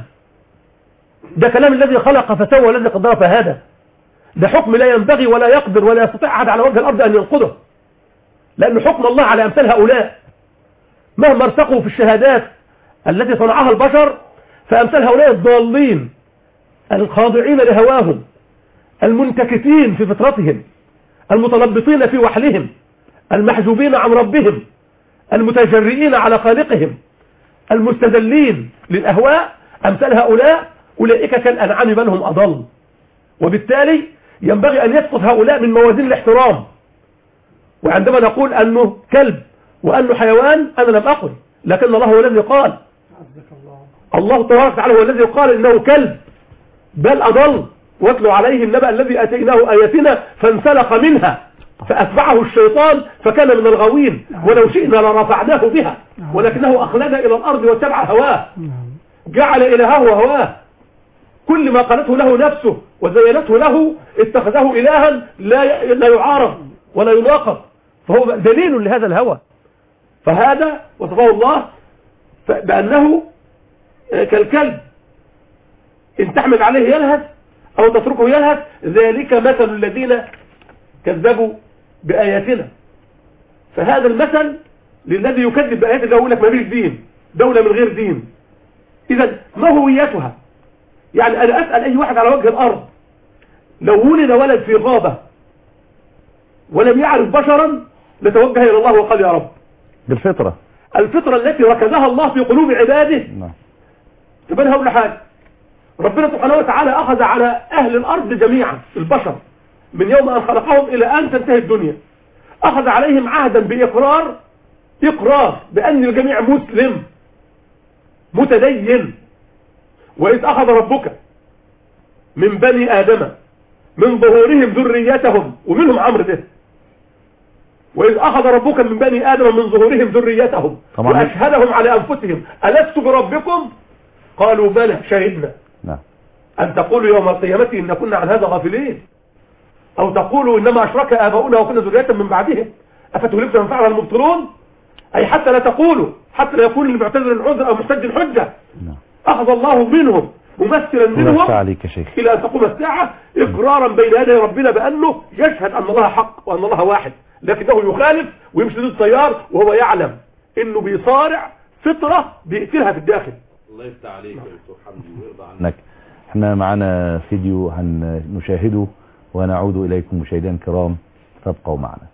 ده كلام الذي خلق فسوى والذي قدر فهدى. ده حكم لا ينبغي ولا يقدر ولا يستطيع أحد على وجه الأرض أن ينقضه، لأن حكم الله على أمثال هؤلاء مهما ارتقوا في الشهادات التي صنعها البشر، فأمثال هؤلاء الضالين الخاضعين لهواهم، المنتكسين في فطرتهم، المتلبطين في وحلهم، المحجوبين عن ربهم، المتجرئين على خالقهم، المستذلين للأهواء، أمثال هؤلاء أولئك كالأنعام بل هم أضل. وبالتالي ينبغي أن يسقط هؤلاء من موازين الاحترام. وعندما نقول أنه كلب وأنه حيوان، أنا لم أقل، لكن الله هو الذي قال. الله تبارك وتعالى هو الذي قال إنه كلب بل أضل. واتلوا عليه النبأ الذي أتيناه آياتنا فانسلخ منها فأتبعه الشيطان فكان من الغاوين ولو شئنا لرفعناه بها ولكنه أخلد إلى الأرض واتبع هواه، جعل إلهه هواه. كل ما قالته له نفسه وزينته له اتخذه إلها لا يعارض ولا يناقض، فهو دليل لهذا الهوى. فهذا وصفه الله بأنه كالكلب إن تحمل عليه يلهث أو تتركه يلهث، ذلك مثل الذين كذبوا بآياتنا. فهذا المثل للذي يكذب بآيات الله يقول لك ما فيش دين، دولة من غير دين. إذا ما هويتها؟ يعني أنا أسأل أي واحد على وجه الأرض لو ولد ولد في غابة ولم يعرف بشرا لتوجه إلى الله وقال يا رب. بالفطرة، الفطرة التي ركزها الله في قلوب عباده. طب أنا هقول حاجة، ربنا سبحانه وتعالى أخذ على أهل الأرض جميعا البشر من يوم أن خلقهم إلى أن تنتهي الدنيا، أخذ عليهم عهدا بإقرار بأن الجميع مسلم متدين. وإذ أخذ ربك من بني آدم من ظهورهم ذريتهم، ومنهم عمرو ده. وإذ أخذ ربك من بني آدم من ظهورهم ذريتهم وأشهدهم على أنفسهم ألست بربكم قالوا بلى شهدنا أن تقولوا يوم القيامة إن كنا عن هذا غافلين، أو تقولوا إنما أشرك آباؤنا وكنا ذرية من بعدهم أفتهلكنا من فعل المبطلون، أي حتى لا تقولوا، حتى لا يكون المعتذر العذر أو محتج الحجة. أخذ الله منهم ممثلا منهم إلى أن تقوم الساعة إقرارا بين يدي ربنا بأنه يشهد أن الله حق وأن الله واحد، لكنه يخالف ويمشي ضد التيار وهو يعلم إنه بيصارع فطرة بيقتلها في الداخل. الله يفتح عليك يا دكتور حمدي ويرضى عنك. احنا معنا فيديو هنشاهده ونعود إليكم مشاهدينا الكرام، فابقوا معنا.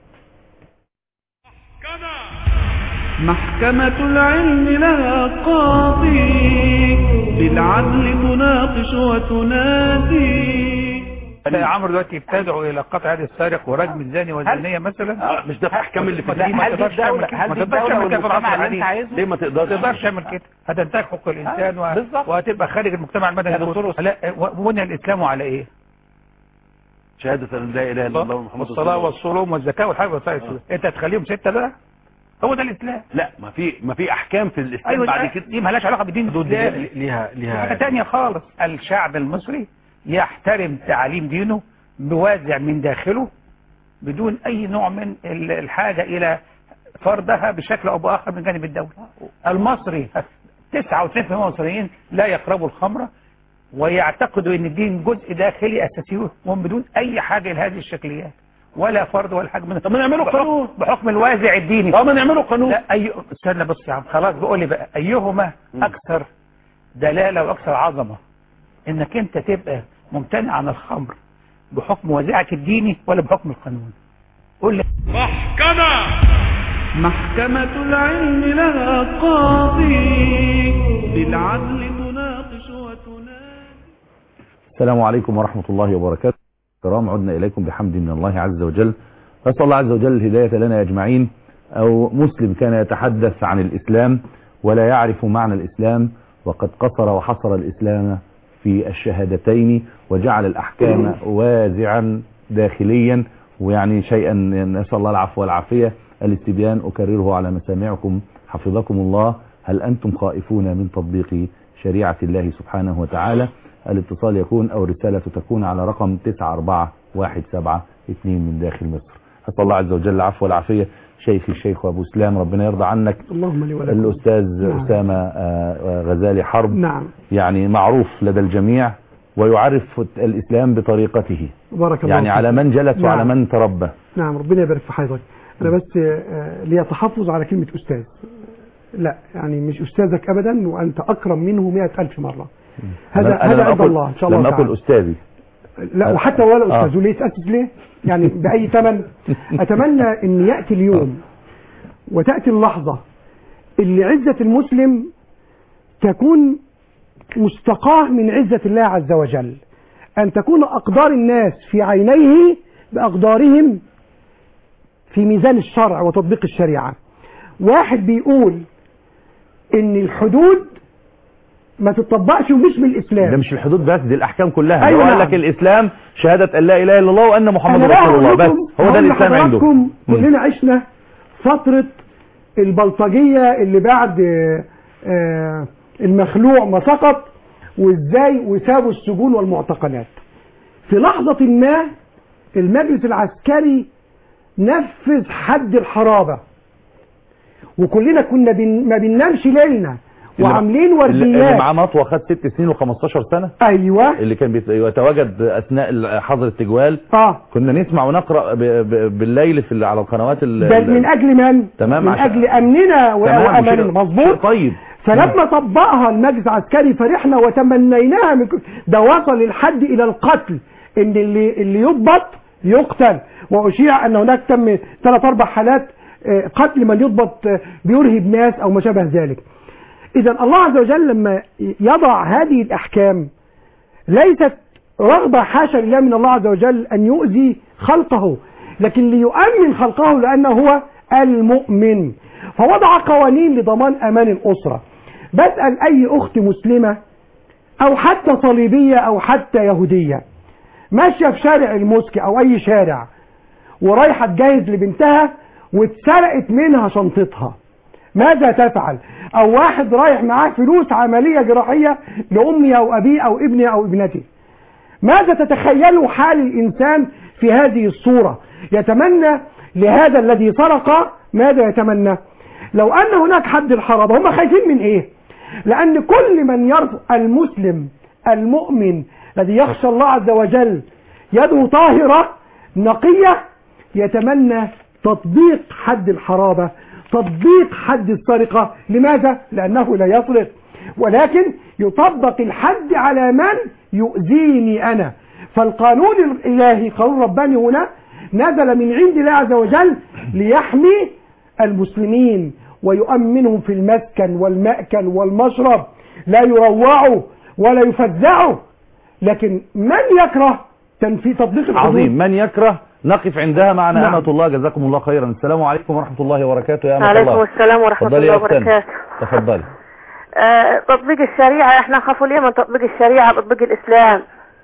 محكمة العلم لها قاضي بالعدل تناقش وتنادي. يا عمرو دلوقتي ابتدعوا الى قطع يد السارق ورجم الزاني والزانيه مثلا، مش ده في احكام اللي في الدين. ما تقدرش تعمل كده، ما تقدرش تعمل كده في العصر الحديث. ليه ما تقدرش تعمل كده؟ هتنتهك حقوق الانسان وهتبقى خارج المجتمع المدني. لا، وبني الاسلام على ايه؟ شهادة ان لا اله الا الله محمد رسول الله والصلاه والصوم والزكاه والحج والصلاه. انت هتخليهم 6 بقى؟ هو ده الاسلام. لا، ما في احكام في الاسلام. أيوة بعد كده دي مالهاش علاقه بالدين الاسلامي، ليها حاجه ثانيه خالص. الشعب المصري يحترم تعاليم دينه بوازع من داخله بدون اي نوع من الحاجه الى فرضها بشكل او باخر من جانب الدوله. المصري 99% من المصريين لا يقربوا الخمره ويعتقدوا ان الدين جزء داخلي اساسي وهم بدون اي حاجه لهذه الشكليات ولا فرض ولا حاجه منها. طب ما نعمله قانون بحكم الوازع الديني. طب ما نعمله قانون. لا استنى بص يا عم، خلاص بقول لي بقى ايهما اكثر دلاله واكثر عظمه، انك انت تبقى ممتنع عن الخمر بحكم وازعك الديني ولا بحكم القانون؟ قول لي. محكمة العلم لها قاضي بالعدل تناقش وتنادي. السلام عليكم ورحمة الله وبركاته. الكرام، عدنا إليكم بحمد من الله عز وجل. نسأل الله عز وجل الهداية لنا أجمعين. أو مسلم كان يتحدث عن الإسلام ولا يعرف معنى الإسلام، وقد قصر وحصر الإسلام في الشهادتين وجعل الأحكام وازعا داخليا، ويعني شيئا نسأل الله العفو والعافية. الاستبيان أكرره على مسامعكم حفظكم الله. هل أنتم خائفون من تطبيق شريعة الله سبحانه وتعالى؟ الاتصال يكون أو الرسالة تكون على رقم 94172 من داخل مصر. أسأل الله عز وجل العفو والعافية. شيخي الشيخ أبو سلام، ربنا يرضى عنك. اللهم لي ولكم. الأستاذ أسامة غزالي حرب، نعم، يعني معروف لدى الجميع ويعرف الإسلام بطريقته، بارك الله يعني فيك. على من جلس وعلى من تربى. نعم، ربنا يبارك في حضرتك. أنا بس لي تحفظ على كلمة أستاذ. لا، يعني مش أستاذك أبدا، وأنت أكرم منه 100,000 مرة. هذا عند الله إن شاء الله. لم أقل أستاذي. لا، وحتى ولا أستاذ. وليه تأسس ليه؟ يعني بأي ثمن؟ أتمنى أن يأتي اليوم وتأتي اللحظة اللي عزة المسلم تكون مستقاه من عزة الله عز وجل، أن تكون أقدار الناس في عينيه بأقدارهم في ميزان الشرع وتطبيق الشريعة. واحد بيقول إن الحدود ما تطبقش ومش من الإسلام. ده مش الحدود بس، دي الأحكام كلها. أيوة، قال لك الإسلام شهادة أن لا إله إلا الله وأن محمد رسول الله، بس هو ده الإسلام عنده. كلنا عشنا فترة البلطجية اللي بعد المخلوع ما سقط، وإزاي وسابوا السجون والمعتقلات. في لحظة ما المجلس العسكري نفذ حد الحرابة، وكلنا كنا ما بننامش ليلنا وعاملين ورديات. اللي معاه مطوة خد 6 سنين و15 سنة. ايوه، اللي كان يتواجد اثناء حظر التجوال. كنا نسمع ونقرأ بالليل على القنوات من اجل من؟ تمام، من اجل امننا واماننا. مظبوط. طيب، فلما طبقها المجلس العسكري فرحنا وتمنيناها. ده وصل الحد الى القتل، ان اللي يضبط يقتل. واشيع ان هناك تم 3-4 حالات قتل من يضبط بيرهب ناس او ما شابه ذلك. إذا الله عز وجل لما يضع هذه الأحكام ليست رغبة حاشا لله من الله عز وجل أن يؤذي خلقه، لكن ليؤمن خلقه لأنه هو المؤمن. فوضع قوانين لضمان أمان الأسرة. بسأل أي أخت مسلمة او حتى صليبية او حتى يهودية ماشية في شارع الموسكي او اي شارع ورايحة تجهز لبنتها واتسرقت منها شنطتها، ماذا تفعل؟ او واحد رايح معاه فلوس عملية جراحية لامي او ابي او ابني او ابنتي، ماذا تتخيلوا حال الانسان في هذه الصورة؟ يتمنى لهذا الذي سرق ماذا يتمنى؟ لو ان هناك حد الحرابة. هم خايفين من ايه؟ لان كل من يرفض المسلم المؤمن الذي يخشى الله عز وجل يده طاهرة نقية يتمنى تطبيق حد الحرابة، تطبيق حد السرقة. لماذا؟ لأنه لا يسرق، ولكن يطبق الحد على من يؤذيني أنا. فالقانون الإلهي قانون رباني هنا نزل من عند الله عز وجل ليحمي المسلمين ويؤمنهم في المسكن والمأكل والمشرب، لا يروعوا ولا يفزعوا. لكن من يكره تنفيذ تطبيق الحدود؟ عظيم. من يكره نقف عندها معنا. نعم. أمة الله جزاكم الله خيرا. السلام عليكم ورحمة الله وبركاته. يا أمة الله. عليكم السلام ورحمة الله وبركاته. تفضلي. تطبيق الشريعة، احنا نخافوا ليه من تطبيق الشريعة؟ تطبيق الإسلام.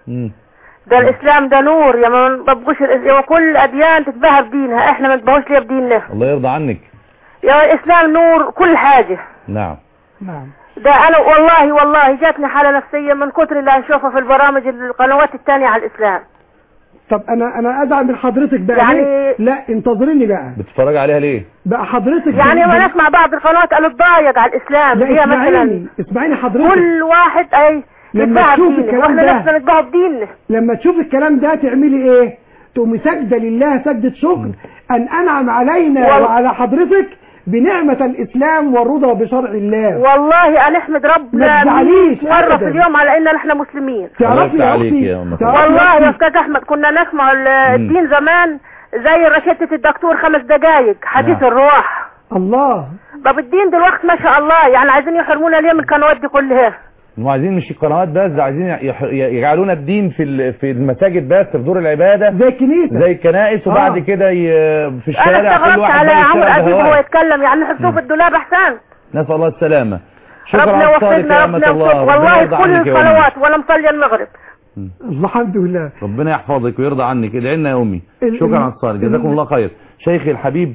ده الإسلام ده نور، يا ما نطبقوش يا كل أديان تتباهى بدينها، احنا ما نتباهوش ليه بديننا. الله يرضى عنك. يا الإسلام نور كل حاجة. نعم. ده أنا والله جاتني حالة نفسية من كتر اللي هنشوفها في البرامج القنوات التانية على الإسلام. طب انا ازعل من حضرتك بقى يعني لا انتظريني بقى. بتتفرج عليها ليه؟ بقى حضرتك يعني ما نسمع بعض القنوات قالوا تضايق على الاسلام. لا هي مثلا اسمعيني حضرتك، كل واحد لما تشوف الكلام ده واحنا نتباهى بديننا. لما تشوف الكلام ده تعملي ايه؟ تقومي سجده لله سجده شكر ان انعم علينا وعلى حضرتك بنعمة الإسلام والرضا بشرع الله. والله أنا أحمد ربنا مرة في اليوم على إن نحن مسلمين. تعرفي يا أختي والله يا أستاذ أحمد كنا نسمع الدين زمان زي رشدة الدكتور 5 دقايق حديث الروح. الله. طب الدين دلوقتي ما شاء الله يعني عايزين يحرمونا ليه من القنوات دي كلها؟ هم عايزين مش القنوات بس، عايزين يجعلونا الدين في المساجد بس، في دور العبادة زي الكنيسة زي الكنائس، وبعد كده في الشارع انا استغربت على عمرو اديب وهو يتكلم يعني نحطوه في الدولاب احسن. نسأل الله السلامة. ربنا وفقنا ربنا والله كل الصلوات ولا مصلي المغرب. الحمد لله. ربنا يحفظك ويرضى عنك. ادعي لنا يا امي. شكرا على الصالح. جزاكم الله خير. شيخي الحبيب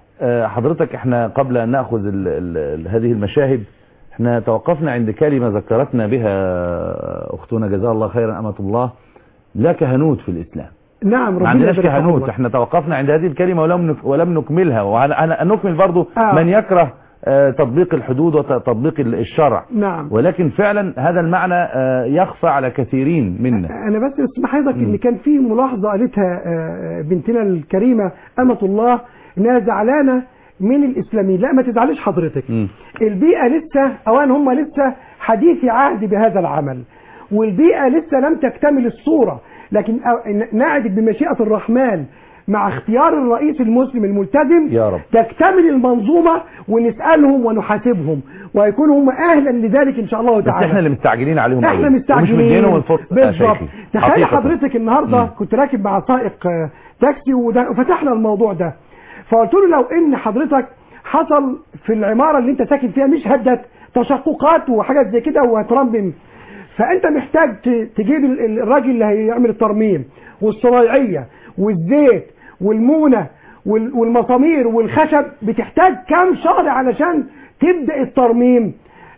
حضرتك احنا قبل ان ناخذ هذه المشاهد احنا توقفنا عند كلمة ذكرتنا بها اختنا جزاها الله خيرا أمة الله، لا كهنوت في الإسلام. نعم. ما عندناش كهنوت. احنا توقفنا عند هذه الكلمة ولم نكملها، ونكمل برضو من يكره تطبيق الحدود وتطبيق الشرع. نعم. ولكن فعلا هذا المعنى يخفى على كثيرين منا. انا بس اسمح حضرتك ان كان في ملاحظة قالتها بنتنا الكريمة أمة الله انها زعلانة من الإسلاميين. لا ما تزعلش حضرتك. البيئة لسه أوان هم لسه حديثي عهد بهذا العمل، والبيئة لسه لم تكتمل الصورة، لكن نعد بمشيئة الرحمن مع اختيار الرئيس المسلم الملتزم يا رب تكتمل المنظومة ونسألهم ونحاسبهم ويكونوا هم أهلا لذلك إن شاء الله تعالى. بس احنا اللي مستعجلين عليهم. احنا مستعجلين ومش مدينهم الفرصة. بالظبط. تخيل حضرتك النهاردة كنت راكب مع سائق تاكسي وفتحنا الموضوع ده، فقلت له لو ان حضرتك حصل في العمارة اللي انت ساكن فيها مش هدت تشققات وحاجات زي كده وهترمم، فانت محتاج تجيب الراجل اللي هيعمل الترميم والصنايعية والزيت والمونة والمسامير والخشب، بتحتاج كام شهر علشان تبدأ الترميم.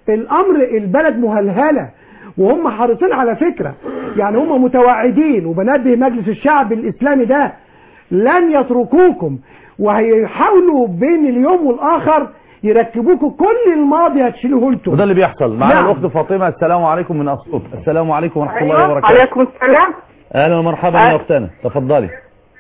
البلد مهلهلة وهم حريصين على فكرة، يعني هم متوعدين، وبنبه مجلس الشعب الإسلامي ده لن يتركوكم وهيحاولوا بين اليوم والآخر يركبوكم كل الماضي هتشيلوه لكم. وده اللي بيحصل. معنا الأخت فاطمة. السلام عليكم من أسيوط. السلام عليكم ورحمة الله وبركاته. عليكم السلام. أهلا ومرحبا يا أختنا. تفضلي.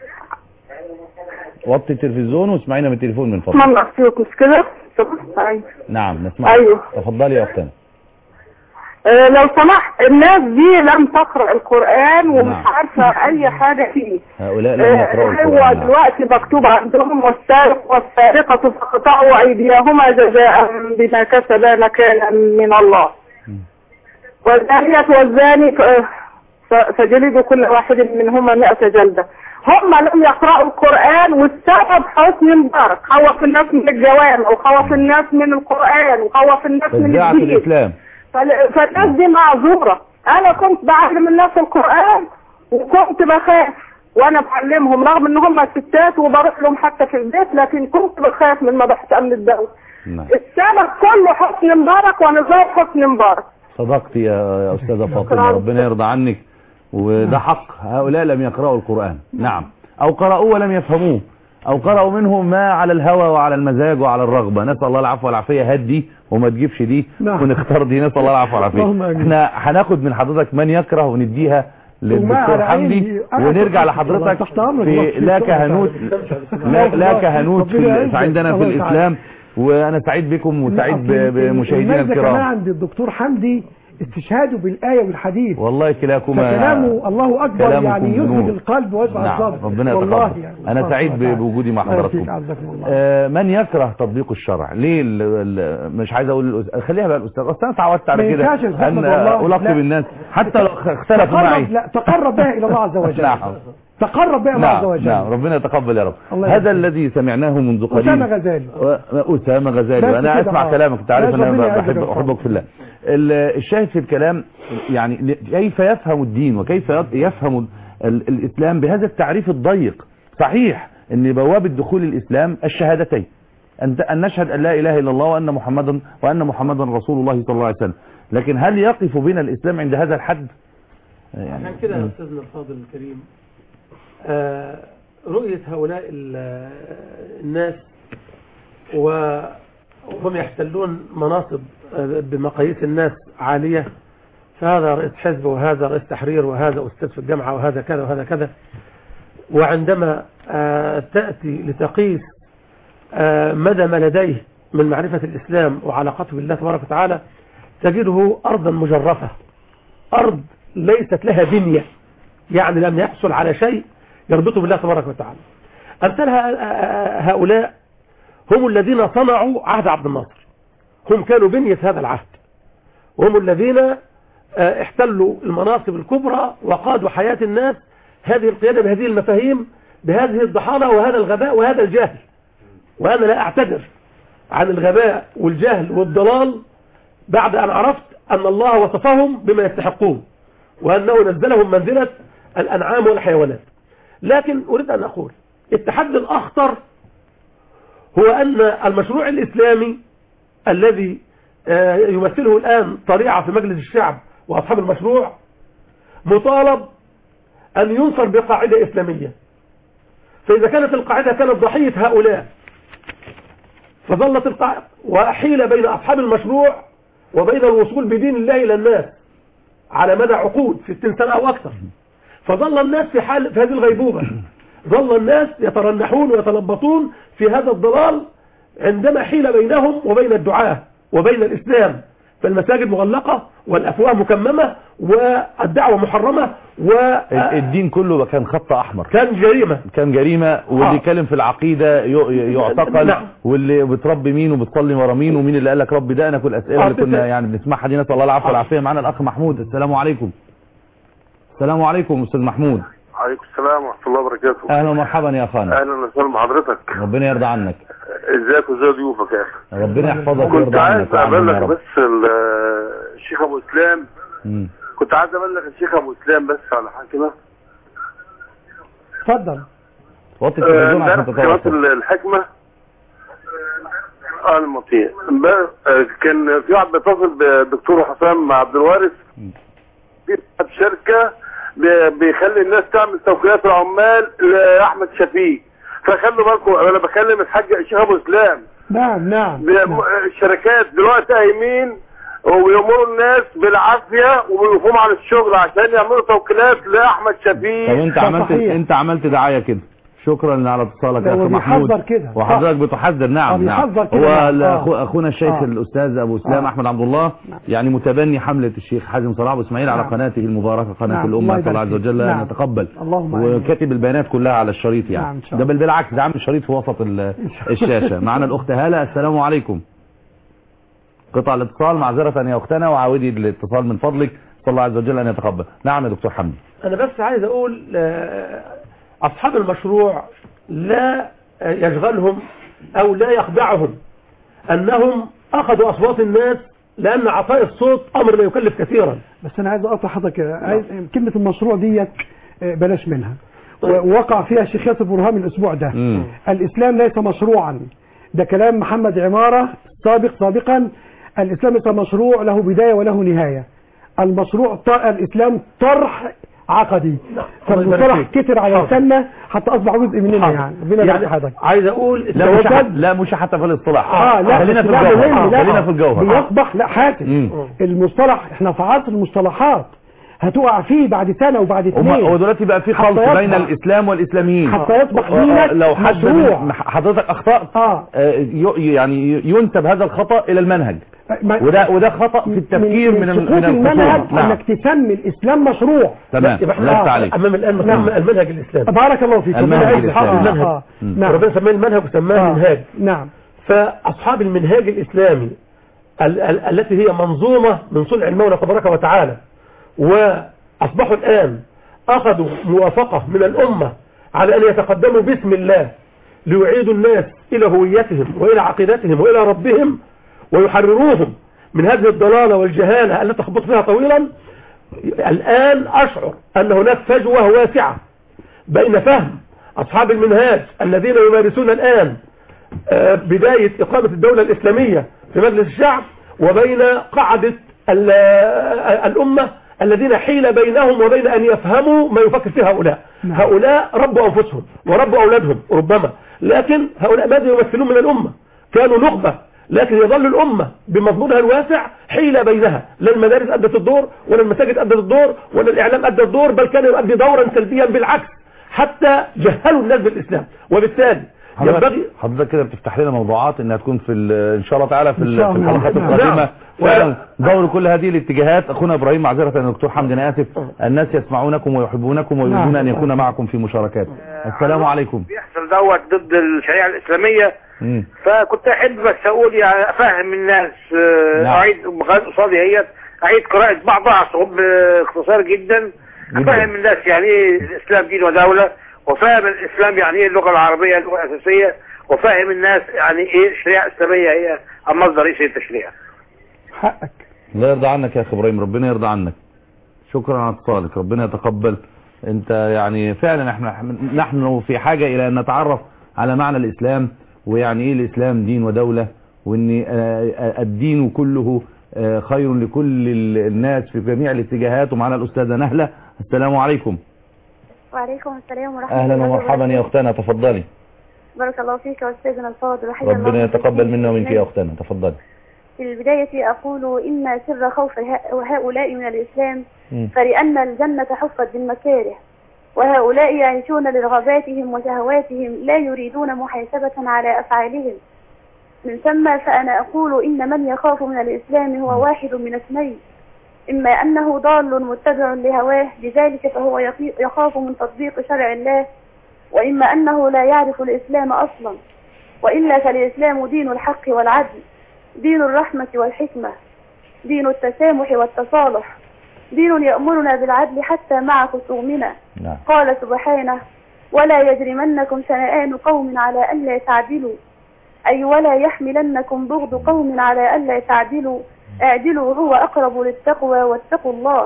وطي التلفزيون واسمعينا من التليفون من فضلك. من أسيوط مش كده؟ نعم نسمع. أيوه. تفضلي يا أختنا. لو سمحت الناس دي لم تقرأ القرآن ومش عارفة أي حاجة فيه. هؤلاء لم يقرأوا القرآن. هو دلوقتي مكتوب عندهم والسارق والسارقة فاقطعوا أيديهما جزاء بما كسبا نكالا من الله. والزانية والزاني فجلدوا كل واحد منهما 100 جلدة. هم لم يقرأوا القرآن والسبب حسني مبارك خوف الناس من الجوامع وخوف الناس من القرآن وخوف الناس من الدين. الإسلام. فالناس دي معذورة. انا كنت بعلم الناس القرآن وكنت بخاف وانا بعلمهم رغم ان هم ستات وبروح لهم حتى في البيت، لكن كنت بخاف من مباحث امن الدولة. السبب كله حسني مبارك ونظام حسني مبارك. صدقتي يا أستاذة فاطمة، ربنا يرضى عنك، وده حق. هؤلاء لم يقرأوا القرآن، نعم، أو قرأوه ولم يفهموه، أو قرأوا منه ما على الهوى وعلى المزاج وعلى الرغبة. نسأل الله العفو والعافية. هات دي وما تجيبش دي ونختار دي. نسأل الله العفو والعافية. احنا هناخد من حضرتك من يكره ونديها للدكتور حمدي ونرجع لحضرتك في لا كهنوت لا كهنوت عندنا في الإسلام. وأنا سعيد بكم وسعيد بمشاهدينا الكرام. كمان عند الدكتور حمدي استشهاده بالآية والحديث، والله كلاكما فكلامه الله أكبر يعني يذهب القلب ويسعى الصدر. ربنا يتقبل. يعني أنا سعيد بوجودي مع حضراتكم. من يكره تطبيق الشرع ليه؟ مش عايز أقول خليها بقى الأستاذ، أصل أنا اتعودت على كده أن ألقب الناس حتى لو اختلفوا معي. لا تقرب بها إلى الله عز وجل. نعم، تقرب بها الله عز وجل. نعم، ربنا يتقبل يا رب. هذا الذي سمعناه منذ قليل. أسامة غزالي. وأنا أسمع كلامك، أنت عارف أنا أحبك في الله. الشاهد في الكلام يعني كيف يفهم الدين وكيف يفهم الإسلام بهذا التعريف الضيق. صحيح أن بوابة دخول الإسلام الشهادتين، أن نشهد أن لا إله إلا الله وأن محمدا رسول الله صلى الله عليه وسلم، لكن هل يقف بنا الإسلام عند هذا الحد؟ يعني عشان كده يا أستاذنا الفاضل الكريم، رؤية هؤلاء الناس وهم يحتلون مناصب بمقاييس الناس عالية، فهذا رئيس حزب وهذا رئيس تحرير وهذا أستاذ في الجامعة وهذا كذا وهذا كذا، وعندما تأتي لتقيس مدى ما لديه من معرفة الإسلام وعلاقته بالله تبارك وتعالى تجده أرضا مجرفة، أرض ليست لها بنية، يعني لم يحصل على شيء يربطه بالله تبارك وتعالى. أمثال هؤلاء هم الذين صنعوا عهد عبد الناصر، هم كانوا بنية هذا العهد، وهم الذين احتلوا المناصب الكبرى وقادوا حياة الناس هذه القيادة بهذه المفاهيم، بهذه الضحالة وهذا الغباء وهذا الجهل. وأنا لا أعتذر عن الغباء والجهل والضلال بعد أن عرفت أن الله وصفهم بما يستحقون وأنه نزلهم منزلة الأنعام والحيوانات. لكن أريد أن أقول التحدي الأخطر هو أن المشروع الإسلامي الذي يمثله الآن طليعة في مجلس الشعب وأصحاب المشروع مطالب أن ينصر بقاعدة إسلامية. فإذا كانت القاعدة كانت ضحية هؤلاء فظلت القاعدة وحيل بين أصحاب المشروع وبين الوصول بدين الله إلى الناس على مدى عقود 60 سنة أو أكثر، فظل الناس في هذه الغيبوبة، ظل الناس يترنحون ويتلبطون في هذا الضلال عندما حيل بينهم وبين الدعاة وبين الإسلام، فالمساجد مغلقة والأفواه مكممة والدعوة محرمة الدين كله كان خط أحمر، كان جريمة واللي يتكلم في العقيدة يعتقل. نعم. واللي بتربي مين وبتصلي ورا مين ومين اللي قال لك ربي ده، أنا كل الأسئلة اللي كنا يعني بنسمعها دي. نسأل الله العفو والعافية. معنا الأخ محمود. السلام عليكم. السلام عليكم أستاذ محمود. عليكم السلام ورحمة الله وبركاته. أهلا ومرحبا يا أخانا. أهلا وسهلا بحضرتك. ربنا يرضى عنك. ازيك وازي ضيوفك يا أخي. ربنا يحفظك ويرضى عنك. كنت عايز أبلغ بس الشيخ أبو إسلام. كنت عايز أبلغ الشيخ أبو إسلام بس على حاجة كده. اتفضل. وطي التلفزيون عشان تتواصل. الحكمة المطيع كان في واحد بيتصل بالدكتور حسام عبد الوارث في شركة بيخلي الناس تعمل توكيلات العمال لأحمد شفيق، فخلوا بالكم انا بكلم الحاج الشيخ ابو اسلام. نعم. الشركات دلوقتي قايمين وبيأمروا الناس بالعافية وبيوقفوهم عن الشغل عشان يعملوا توكيلات لأحمد شفيق. طب انت عملت دعاية كده. شكرا على اتصالك يا اخي محمود. وحضرتك بتحذر. نعم. هو اخونا الشيخ الاستاذ ابو اسلام احمد عبد الله يعني متبني حملة الشيخ حازم صلاح ابو اسماعيل على قناته المباركة قناة الامة. نسال الله عز وجل ان يتقبل. وكاتب البيانات كلها على الشريط يعني. ده بل بالعكس ده عامل الشريط في وسط الشاشة. معنا الاخت هالة. السلام عليكم. قطع الاتصال معذرة يا اختنا وعاودي الاتصال من فضلك. نسال الله عز وجل ان يتقبل. نعم يا دكتور حمدي. انا بس عايز اقول أصحاب المشروع لا يشغلهم أو لا يخدعهم أنهم أخذوا أصوات الناس لأن عطاء الصوت أمر لا يكلف كثيرا. بس أنا عايز أقطع حضرتك، كلمة المشروع ديت بلاش منها. ووقع فيها الشيخ ياسر برهام الأسبوع ده. الإسلام ليس مشروعا، ده كلام محمد عمارة سابقا. الإسلام ليس مشروع له بداية وله نهاية. المشروع الإسلام طرح عقدي، فالمصطلح كتر على لساننا حتى أصبح جزء مننا. يعني حضرتك عايز أقول لا مش حتى في الاصطلاح. لا خلينا في الجوهر. بيصبح لا حاتم. المصطلح احنا في عصر المصطلحات هتقع فيه بعد سنة وبعد 2. هو دلوقتي بقى في خلط بين الإسلام والإسلاميين حتى يصبح دينك لو حضرتك أخطأت يعني ينسب هذا الخطأ إلى المنهج، وده خطأ في التفكير من المنهج. انك تسمي الإسلام مشروع. تمام. أمام الآن المنهج الإسلامي. بارك الله فيك. المنهج الإسلامي. ربنا سماه المنهج وسماه منهاج. نعم. فأصحاب المنهاج الإسلامي التي هي منظومة من صنع المولى تبارك وتعالى، وأصبحوا الآن أخذوا موافقة من الأمة على أن يتقدموا باسم الله ليعيدوا الناس إلى هويتهم وإلى عقيدتهم وإلى ربهم ويحرروهم من هذه الضلالة والجهالة التي تخبط فيها طويلا. الآن أشعر أن هناك فجوة واسعة بين فهم أصحاب المنهاج الذين يمارسون الآن بداية إقامة الدولة الإسلامية في مجلس الشعب وبين قاعدة الأمة الذين حيل بينهم وبين أن يفهموا ما يفكر فيه هؤلاء. هؤلاء ربوا أنفسهم وربوا أولادهم ربما، لكن هؤلاء ماذا يمثلون من الأمة؟ كانوا نخبة، لكن يظل الأمة بمضمونها الواسع حيل بينها. لا المدارس أدت الدور ولا المساجد أدت الدور ولا الإعلام أدى الدور، بل كان يؤدي دورا سلبيا بالعكس حتى جهلوا الناس بالإسلام. وبالتالي ينبغي حضرتك كده بتفتح لنا موضوعات انها تكون في ان شاء الله تعالى في الحلقات القادمه. فعلا دور كل هذه الاتجاهات. اخونا ابراهيم معذره يا دكتور حمدي انا اسف، الناس يسمعونكم ويحبونكم ويريدون ان يكون معكم في مشاركات. السلام عليكم. بيحصل ضد الشريعه الاسلاميه. فكنت احب بس اقول يعني افهم الناس. اعيد قصادي هي اعيد قراءه بعضها باختصار جدا. افهم الناس يعني ايه الاسلام دين ودوله، وفاهم الإسلام يعني ايه اللغة العربية اللغة الأساسية، وفاهم الناس يعني ايه الشريعة الإسلامية هي المصدر الرئيسي للتشريع. حقك. الله يرضى عنك يا أخي إبراهيم، ربنا يرضى عنك. شكرا على اتصالك، ربنا يتقبل. انت يعني فعلا نحن في حاجة إلى أن نتعرف على معنى الإسلام، ويعني ايه الإسلام دين ودولة، وان الدين كله خير لكل الناس في جميع الاتجاهات. ومعنا الأستاذة نهلة. السلام عليكم. وعليكم السلام ورحمة الله وبركاته. أهلا ومرحبا يا أختنا، تفضلي. بارك الله فيك يا أستاذنا الفاضل. ربنا يتقبل منا ومنك يا أختنا، تفضلي. في البداية أقول إن سر خوف هؤلاء من الإسلام فلأن الجنة حفت بالمكاره، وهؤلاء يعيشون لرغباتهم وشهواتهم لا يريدون محاسبة على أفعالهم. من ثم فأنا أقول إن من يخاف من الإسلام هو واحد من اثنين: إما أنه ضال متبع لهواه لذلك فهو يخاف من تطبيق شرع الله، وإما أنه لا يعرف الإسلام أصلا، وإلا فالإسلام دين الحق والعدل، دين الرحمة والحكمة، دين التسامح والتصالح، دين يأمرنا بالعدل حتى مع خصومنا. قال سبحانه: ولا يجرمنكم شنآن قوم على ألا تعدلوا، أي ولا يحملنكم بغض قوم على ألا تعدلوا، اعدلوا هو أقرب للتقوى واتقوا الله.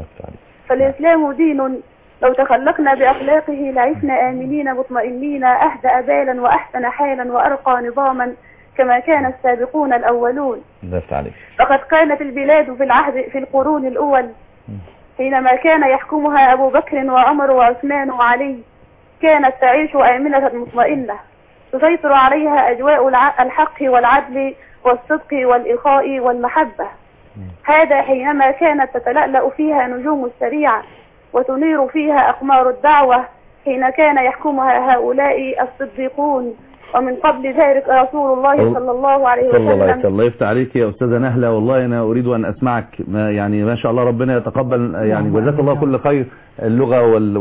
فالإسلام دين لو تخلقنا بأخلاقه لعشنا آمنين مطمئنين أهدأ بالا وأحسن حالا وأرقى نظاما كما كان السابقون الأولون. فقد كانت البلاد في القرون الأول حينما كان يحكمها أبو بكر وعمر وعثمان وعلي كانت تعيش آمنة مطمئنة تسيطر عليها أجواء الحق والعدل والصدق والإخاء والمحبة. هذا حينما كانت تتلألأ فيها نجوم الشريعة وتنير فيها أقمار الدعوة، حين كان يحكمها هؤلاء الصديقون، ومن قبل ذلك رسول الله صلى الله عليه وسلم. الله يفتح عليك يا أستاذة نهلة، والله أنا أريد أن أسمعك. ما شاء الله ربنا يتقبل، يعني جزاك الله كل خير. اللغة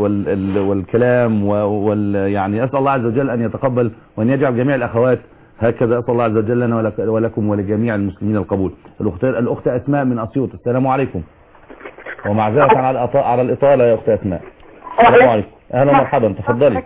والكلام يعني أسأل الله عز وجل أن يتقبل وأن يجعل جميع الأخوات هكذا. أسأل الله عز وجل لنا ولكم ولجميع المسلمين القبول. الأخت أسماء من أسيوط. السلام عليكم، ومعذرة على الإطالة يا أخت أسماء. السلام عليكم، أهلا ومرحبا، تفضلي.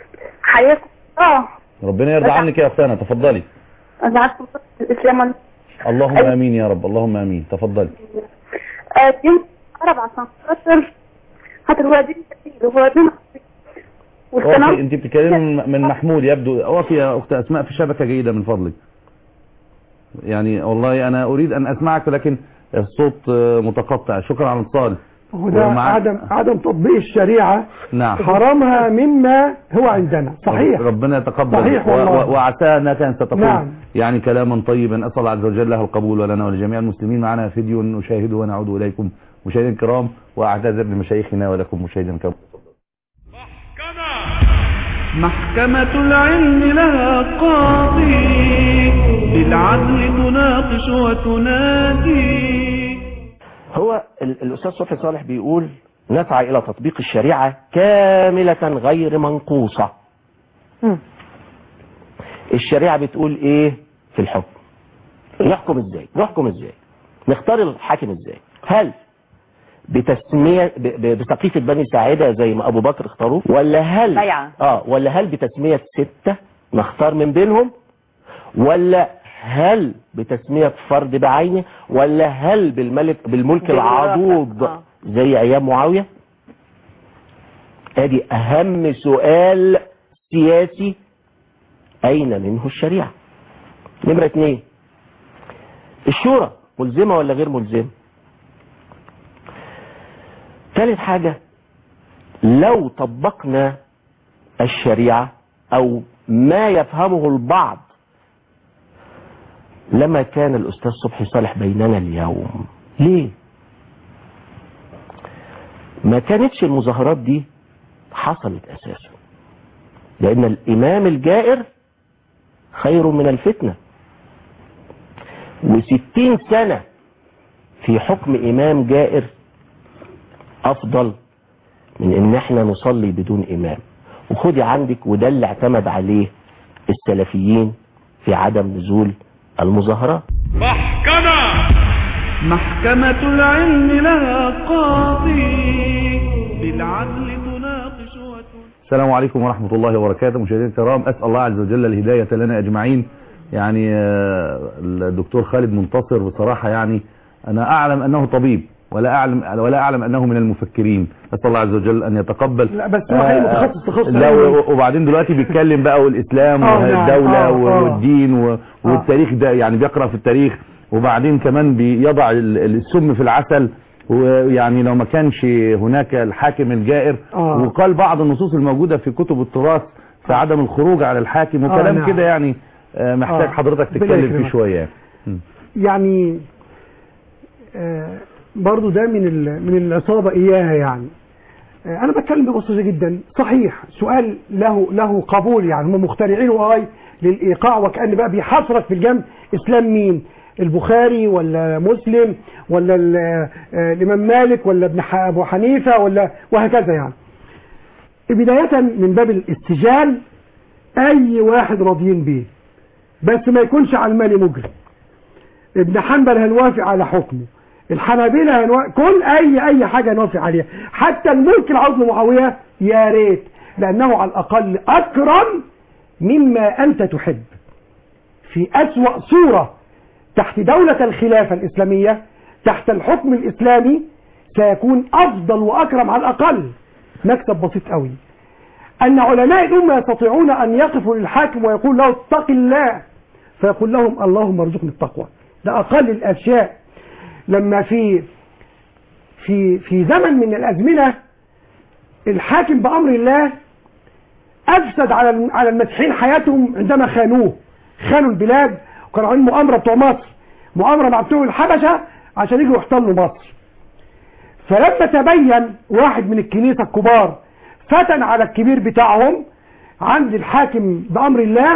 حياكم. ربنا يرضى عنك يا أختنا، تفضلي. أنا عارفة الإسلام اللهم امين يا رب، اللهم امين. تفضل. يمكن أقرب عشان خاطر هو دين وفي انت بتتكلم من محمود يبدو. وفي يا اخت اسماء في شبكه جيده من فضلك. يعني والله انا اريد ان اسمعك ولكن الصوت متقطع. شكرا على الاتصال. وده عدم تطبيق الشريعة. نعم. حرامها مما هو عندنا. صحيح. ربنا يتقبل. صحيح وعسى انك ان ستقول نعم. يعني كلاما طيبا. اسال الله عز وجل له القبول ولنا ولجميع المسلمين. معنا فيديو نشاهده ونعود اليكم مشاهدينا الكرام، واعتذر لمشايخنا ولكم مشاهدينا الكرام. محكمة العلم لها قاضي، بالعدل تناقش وتنادي. هو الأستاذ صبحي صالح بيقول نسعى إلى تطبيق الشريعة كاملة غير منقوصة. الشريعة بتقول إيه في الحكم؟ نحكم إزاي؟ نختار الحاكم إزاي؟ هل بتسمية بسقيفة بني ساعدة زي ما أبو بكر اختاروه، ولا هل بتسمية 6 نختار من بينهم، ولا هل بتسمية فرد بعينه، ولا هل بالملك العضوض زي أيام معاوية؟ ادي أهم سؤال سياسي، أين منه الشريعة؟ نمرة 2، الشورى ملزمة ولا غير ملزمة؟ ثالث حاجة، لو طبقنا الشريعة أو ما يفهمه البعض لما كان الأستاذ صبحي صالح بيننا اليوم. ليه؟ ما كانتش المظاهرات دي حصلت أساسا، لأن الإمام الجائر خير من الفتنة، و60 سنة في حكم إمام جائر أفضل من إن احنا نصلي بدون إمام. وخدي عندك، وده اللي اعتمد عليه السلفيين في عدم نزول المظاهرات. محكمة العلم لها قاضي، بالعدل تناقش السلام عليكم ورحمة الله وبركاته. مشاهدينا الكرام، أسأل الله عز وجل الهداية لنا أجمعين. يعني الدكتور خالد منتصر بصراحة يعني أنا أعلم أنه طبيب ولا أعلم أنه من المفكرين. أسأل الله عز وجل أن يتقبل. لا بس هو حقيقي متخصص وبعدين دلوقتي بيتكلم بقى والإسلام والدولة والدين والتاريخ، ده يعني بيقرأ في التاريخ، وبعدين كمان بيضع السم في العسل. ويعني لو ما كانش هناك الحاكم الجائر، وقال بعض النصوص الموجودة في كتب التراث في عدم الخروج على الحاكم وكلام نعم. كده يعني محتاج حضرتك تتكلم فيه شوية. يعني برضو ده من العصابة إياها. يعني أنا بتكلم ببساطة جدا. صحيح سؤال له قبول، يعني هم مخترعينه للإيقاع، وكأن بقى بيحصرك في الجنب إسلام مين؟ البخاري ولا مسلم ولا الإمام مالك ولا أبو حنيفة ولا وهكذا. يعني بداية من باب الاستجال، أي واحد راضيين بيه بس ما يكونش على المالي مجرم. ابن حنبل هنوافق على حكمه، الحنابلة هنوافق، كل أي حاجة هنوافق عليها، حتى الملك العظيم معاوية يا ريت، لأنه على الأقل أكرم مما أنت تحب. في أسوأ صورة تحت دولة الخلافة الإسلامية، تحت الحكم الإسلامي، سيكون أفضل وأكرم على الأقل. مكسب بسيط قوي أن علماء الأمة يستطيعون أن يقفوا للحاكم ويقول له اتق الله، فيقول لهم اللهم ارزقني التقوى. ده أقل الأشياء. لما في زمن من الأزمنة الحاكم بأمر الله أفسد على المسيحيين حياتهم عندما خانوا البلاد، وكانوا عاملين مؤامرة بتوع مصر، مؤامرة مع بتوع الحبشة عشان يجوا يحتلوا مصر. فلما تبين واحد من الكنيسة الكبار فتن على الكبير بتاعهم عند الحاكم بأمر الله،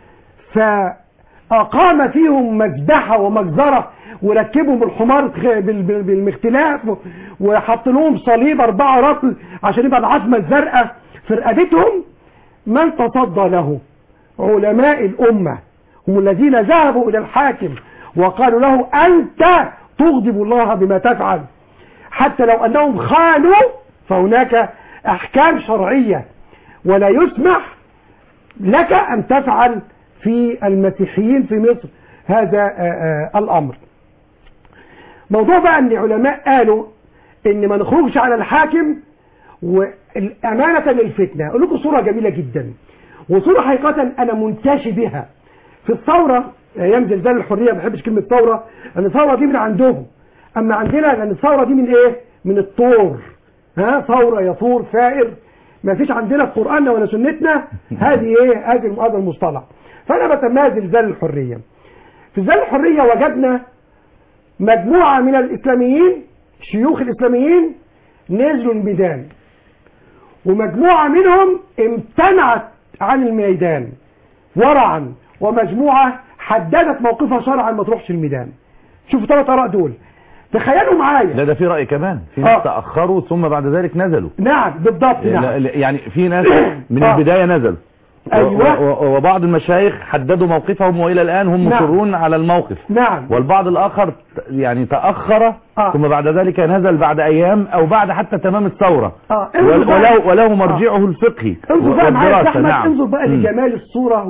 فأقام فيهم مذبحة ومجزرة، وركبهم الحمار بالمختلاف، وحط لهم صليب 4 رطل عشان يبقى العظمة الزرقاء في رقبتهم. من تصدى له؟ علماء الأمة هم الذين ذهبوا إلى الحاكم وقالوا له أنت تغضب الله بما تفعل، حتى لو أنهم خانوا فهناك أحكام شرعية ولا يسمح لك أن تفعل في المسيحيين في مصر هذا الأمر. موضوع بقى ان علماء قالوا ان ما نخرجش على الحاكم والأمانة للفتنة. أقول لكم صورة جميلة جدا، وصورة حقيقة أنا منتشي بها. في الثورة أيام زلزال الحرية، ما بحبش كلمة ثورة لأن الثورة دي من عندهم، أما عندنا لأن الثورة دي من إيه؟ من الطور. ثورة يثور ثائر، ما فيش عندنا في قرآننا ولا سنتنا هذه إيه؟ هذا المصطلح. فأنا بسميها زلزال الحرية. في زلزال الحرية وجدنا مجموعة من الإسلاميين، شيوخ الإسلاميين نزلوا الميدان، ومجموعة منهم امتنعت عن الميدان ورعا، ومجموعة حددت موقفها شرعا ما تروحش الميدان. شوفوا 3 آراء دول، تخيلوا معايا. لا ده في رأي كمان، في ناس تأخروا ثم بعد ذلك نزلوا. نعم بالضبط. نعم. يعني في ناس من البداية نزلوا. أيوة. وبعض المشايخ حددوا موقفهم وإلى الآن هم مصرون على الموقف. نعم. والبعض الآخر يعني تأخر ثم بعد ذلك نزل بعد أيام أو بعد حتى تمام الثورة. وله مرجعه الفقهي والدراسة. نعم. انظر بقى لجمال الصورة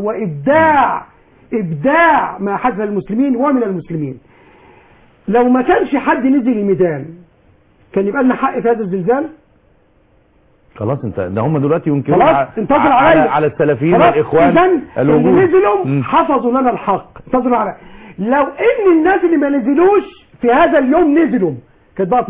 وإبداع ما حدث للمسلمين ومن المسلمين. لو ما كانش حد نزل الميدان كان يبقى لنا حق في هذا الزلزال؟ خلاص انت ده هم دلوقتي ينكرون على السلفيين والاخوان اللي نزلوا حفظوا لنا الحق. انتظروا على لو ان الناس اللي ما نزلوش في هذا اليوم نزلوا كانت بقت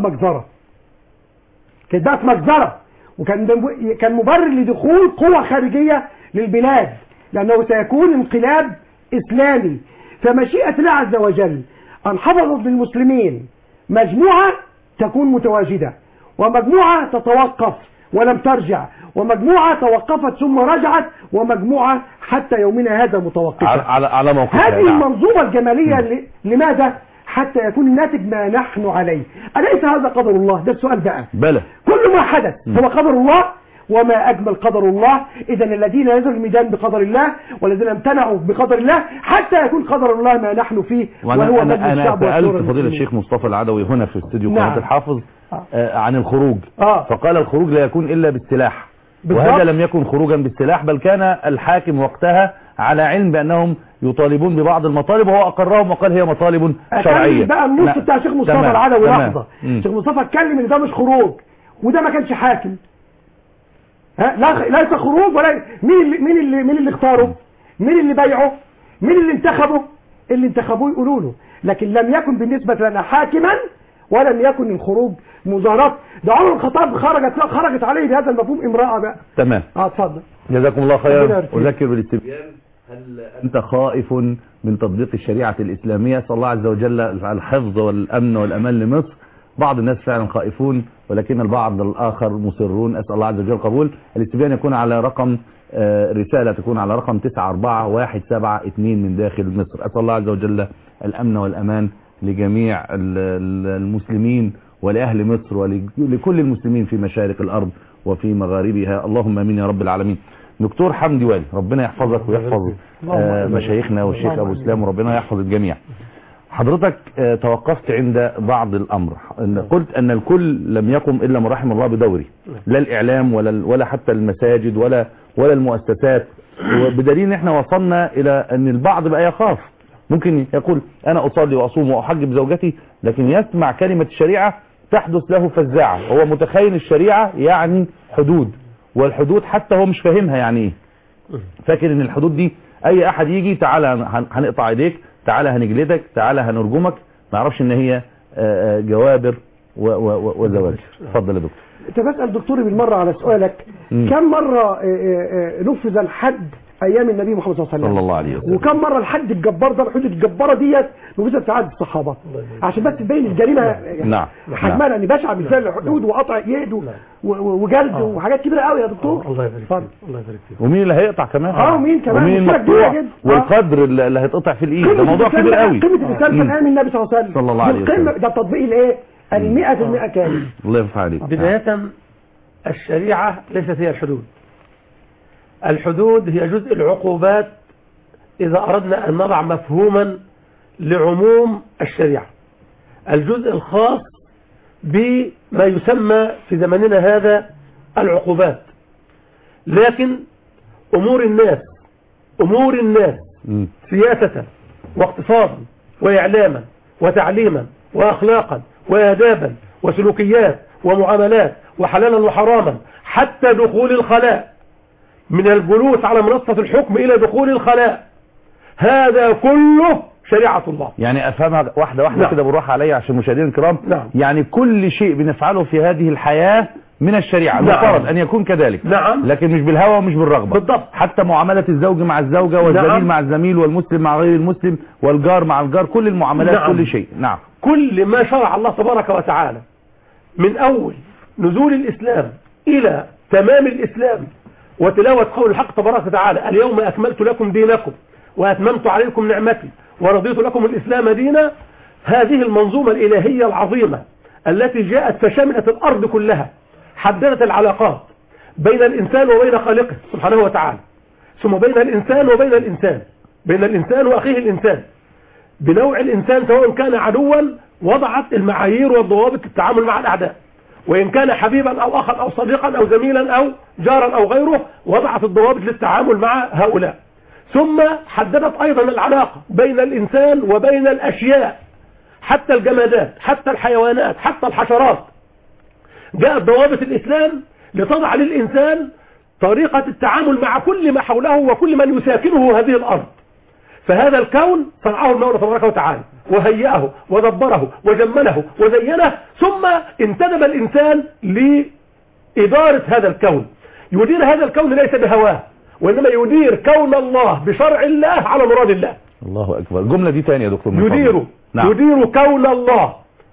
مجزرة، وكان مبرر لدخول قوة خارجية للبلاد، لأنه سيكون انقلاب إسلامي. فمشيئة الله عز وجل أن حفظت للمسلمين مجموعة تكون متواجدة، ومجموعة تتوقف ولم ترجع، ومجموعة توقفت ثم رجعت، ومجموعة حتى يومنا هذا متوقفة على موقفها. هذه المنظومة الجمالية لماذا؟ حتى يكون الناتج ما نحن عليه. أليس هذا قدر الله؟ ده السؤال بقى. بلى. كل ما حدث هو قدر الله، وما أجمل قدر الله. إذا الذين نزلوا الميدان بقدر الله، والذين امتنعوا بقدر الله، حتى يكون قدر الله ما نحن فيه، وهو أنا سألت فضيلة الشيخ مصطفى العدوي هنا في استوديو قناة الحافظ عن الخروج، فقال الخروج لا يكون إلا بالسلاح، وهذا لم يكن خروجا بالسلاح، بل كان الحاكم وقتها على علم بأنهم يطالبون ببعض المطالب، وهو أقرهم وقال هي مطالب شرعية. بقى النص بتاع الشيخ مصطفى العدوي لحظة. الشيخ مصطفى اتكلم ان ده مش خروج، وده ما كانش حاكم. ليس خروج ولا مين اللي اختاره؟ مين اللي بيعه؟ مين اللي انتخبه؟ اللي انتخبوه يقولوا له، لكن لم يكن بالنسبة لنا حاكما، ولم يكن الخروج مظاهرات. ده عمر الخطاب خرجت عليه بهذا المفهوم امرأة بقى. تمام. اتفضل. جزاكم الله خيرا. أذكر بالاستبيان، هل أنت خائف من تطبيق الشريعة الإسلامية؟ صلى الله عز وجل الحفظ والأمن والأمان لمصر. بعض الناس فعلا خائفون، ولكن البعض الآخر مصرون. أسأل الله عز وجل قبول. الاستبيان يكون على رقم رسالة تكون على رقم 94172 من داخل مصر. أسأل الله عز وجل الأمن والأمان لجميع المسلمين ولأهل مصر ولكل المسلمين في مشارق الأرض وفي مغاربها، اللهم امين يا رب العالمين. دكتور حمدي والي، ربنا يحفظك ويحفظ مشايخنا والشيخ أبو اسلام، وربنا يحفظ الجميع. حضرتك توقفت عند بعض الأمر، قلت أن الكل لم يقم إلا من رحم الله بدوري، لا الإعلام ولا حتى المساجد ولا المؤسسات، بدليل ان احنا وصلنا إلى أن البعض بقى يخاف. ممكن يقول أنا أصلي وأصوم وأحجب زوجتي، لكن يسمع كلمة الشريعة تحدث له فزاعة، هو متخيل الشريعة يعني حدود، والحدود حتى هو مش فاهمها يعني ايه، فاكر ان الحدود دي اي احد يجي تعالى هنقطع ايديك، تعالى هنجلدك، تعالى هنرجمك، ما يعرفش ان هي جوابر وزواج. اتفضل يا دكتور. انت بسأل دكتوري بالمرة على سؤالك، كم مرة نفذ الحد ايام النبي محمد صلى الله عليه وسلم، وكم مرة الحد الجبار ده، الحدود الجبارة ديت نفذت في عهد الصحابة، عشان بس تبين الجريمة حجمها، لان بشع بالفعل الحدود وقطع يد وجلد وحاجات كبيرة قوي يا دكتور. الله يبارك فيك. الله يبارك فيك. ومين اللي هيقطع كمان؟ ومين كمان؟ ومين المقطوع والقدر اللي هيتقطع في الايد، ده موضوع كبير قوي. قيمة الإسلام كان ايام النبي صلى الله عليه وسلم، صلى الله عليه وسلم، ده تطبيق الايه؟ 100% كامل. الله يرفع عليك. بداية الشريعة ليست هي الحدود. الحدود هي جزء العقوبات إذا أردنا أن نضع مفهوما لعموم الشريعة. الجزء الخاص بما يسمى في زمننا هذا العقوبات، لكن أمور الناس سياسة واقتصادا وإعلاما وتعليما وأخلاقا وآدابا وسلوكيات ومعاملات وحلالا وحراما حتى دخول الخلاء، من الجلوس على منصة الحكم إلى دخول الخلاء، هذا كله شريعة الله. يعني افهمها واحدة واحدة كده بالراحة عليا عشان المشاهدين الكرام. يعني كل شيء بنفعله في هذه الحياة من الشريعة المفترض ان يكون كذلك، لكن مش بالهوى ومش بالرغبة. بالضبط. حتى معاملة الزوج مع الزوجة والزميل مع الزميل والمسلم مع غير المسلم والجار مع الجار، كل المعاملات كل شيء. كل ما شرع الله تبارك وتعالى من اول نزول الاسلام الى تمام الاسلام وتلاوة قول الحق تبارك وتعالى اليوم اكملت لكم دينكم واتممت عليكم نعمتي ورضيت لكم الاسلام دينا، هذه المنظومة الالهية العظيمة التي جاءت فشملت الارض كلها، حددت العلاقات بين الانسان وبين خالقه سبحانه وتعالى، ثم بين الانسان وبين الانسان، بين الانسان واخيه الانسان، بنوع الانسان سواء كان عدوا وضعت المعايير والضوابط التعامل مع الاعداء، وان كان حبيبا او اخا او صديقا او زميلا او جارا او غيره وضعت الضوابط للتعامل مع هؤلاء. ثم حددت ايضا العلاقة بين الانسان وبين الاشياء، حتى الجمادات حتى الحيوانات حتى الحشرات، جاءت ضوابط الاسلام لتضع للانسان طريقة التعامل مع كل ما حوله وكل من يساكنه هذه الارض. فهذا الكون صنعه المولى تبارك وتعالى وهيئه ودبره وجمله وزينه، ثم انتدب الانسان لإدارة هذا الكون. يدير هذا الكون ليس بهواه، وإنما يدير كون الله بشرع الله على مراد الله. الله أكبر. الجملة دي تانية يا دكتور. يدير كون الله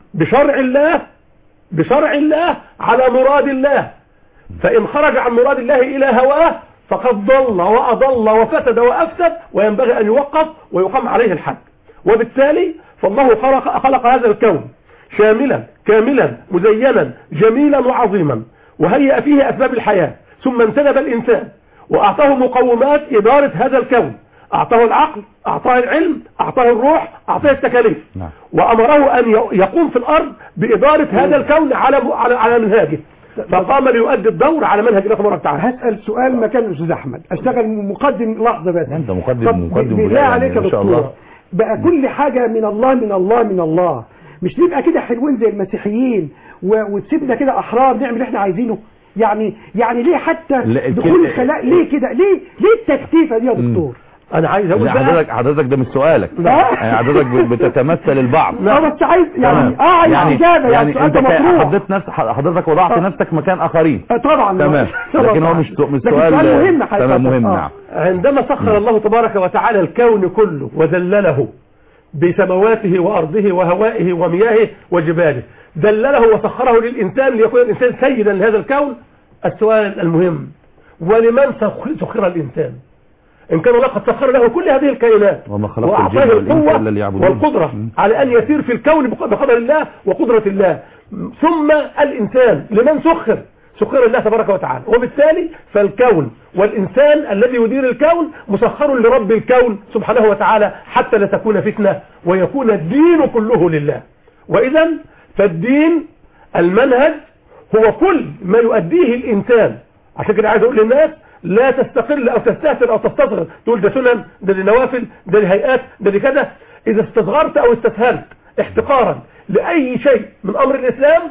بشرع الله على مراد الله، فإن خرج عن مراد الله إلى هواه فقد ضل وأضل وفسد وأفسد، وينبغي أن يوقف ويقام عليه الحد. وبالتالي فالله خلق هذا الكون شاملا كاملا مزينا جميلا وعظيما، وهيأ فيه أسباب الحياة، ثم انتدب الإنسان وأعطاه مقومات إدارة هذا الكون، أعطاه العقل، أعطاه العلم، أعطاه الروح، أعطاه التكاليف، وأمره أن يقوم في الأرض بإدارة هذا الكون على منهاجه، فقام ليؤدي الدور على منهج الله تبارك وتعالى. هسأل سؤال مكان الأستاذ أحمد، أشتغل مقدم لحظة بس. أنت مقدم بالله عليك يا دكتور، بقى كل حاجة من الله من الله من الله، مش نبقى كده حلوين زي المسيحيين وتسيبنا كده أحرار نعمل اللي احنا عايزينه؟ يعني ليه حتى دخول الخلاء ليه كده؟ ليه التكتيفة دي يا دكتور؟ انا عايز اقول حضرتك ده مش سؤالك، يعني حضرتك بتتمثل البعض. بس عايز يعني اجابه، يعني انت حضرتك وضعت نفسك مكان اخرين طبعا، تمام، لكن هو مش سؤال مهم. تمام، مهم. نعم. عندما سخر الله تبارك وتعالى الكون كله وذلله بسماواته وارضه وهوائه ومياهه وجباله، ذلله وسخره للانسان ليكون الانسان سيدا لهذا الكون. السؤال المهم: ولمن سخر الانسان؟ إن كان الله قد سخر له كل هذه الكائنات وأعطاه القوة والقدرة على أن يسير في الكون بقدر الله وقدرة الله، ثم الإنسان لمن سخر الله تبارك وتعالى. وبالتالي فالكون والإنسان الذي يدير الكون مسخر لرب الكون سبحانه وتعالى حتى لا تكون فتنة ويكون الدين كله لله. وإذا فالدين المنهج هو كل ما يؤديه الإنسان. عشان كده عايز أقول للناس: لا تستقل او تستهتر او تستصغر، تقول ده سنن، ده نوافل، ده هيئات، ده كذا. اذا استصغرت او استسهلت احتقارا لاي شيء من امر الاسلام،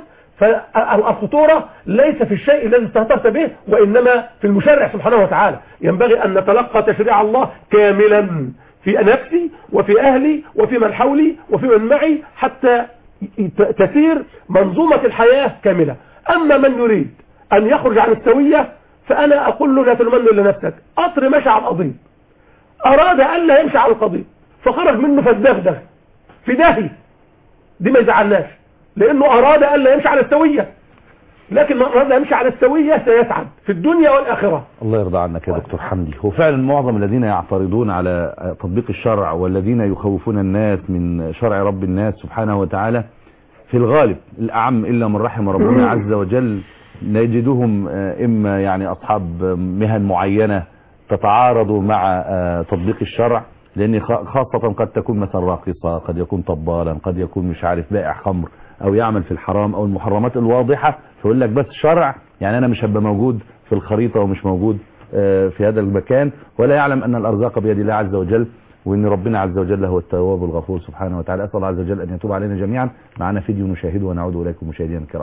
فالخطورة ليس في الشيء الذي استهترت به، وانما في المشرع سبحانه وتعالى. ينبغي ان نتلقى تشريع الله كاملا في نفسي وفي اهلي وفي من حولي وفي من معي، حتى تسير منظومة الحياة كاملة. اما من يريد ان يخرج عن السوية، فأنا أقول له: لا تلمن إلا نفسك. قطر مشى على القضيب، أراد أن لا يمشي على القضيب فخرج منه فالدغدغ في داهية، دي ما يزعلناش، لأنه أراد أن لا يمشي على السوية. لكن من أراد يمشي على السوية سيسعد في الدنيا والآخرة. الله يرضى عنك يا دكتور حمدي. هو فعلا معظم الذين يعترضون على تطبيق الشرع والذين يخوفون الناس من شرع رب الناس سبحانه وتعالى في الغالب الأعم إلا من رحم ربنا عز وجل نجدهم إما يعني أصحاب مهن معينة تتعارض مع تطبيق الشرع، لأن خاصة قد تكون مثلا راقصة، قد يكون طبالا، قد يكون مش عارف بائع خمر، أو يعمل في الحرام أو المحرمات الواضحة، فيقول لك بس شرع، يعني أنا مش هبقى موجود في الخريطة ومش موجود في هذا المكان، ولا يعلم أن الأرزاق بيد الله عز وجل. وان ربنا عز وجل هو التواب الغفور سبحانه وتعالى. اسال الله عز وجل ان يتوب علينا جميعا. معنا فيديو نشاهده ونعود اليكم مشاهدينا الكرام.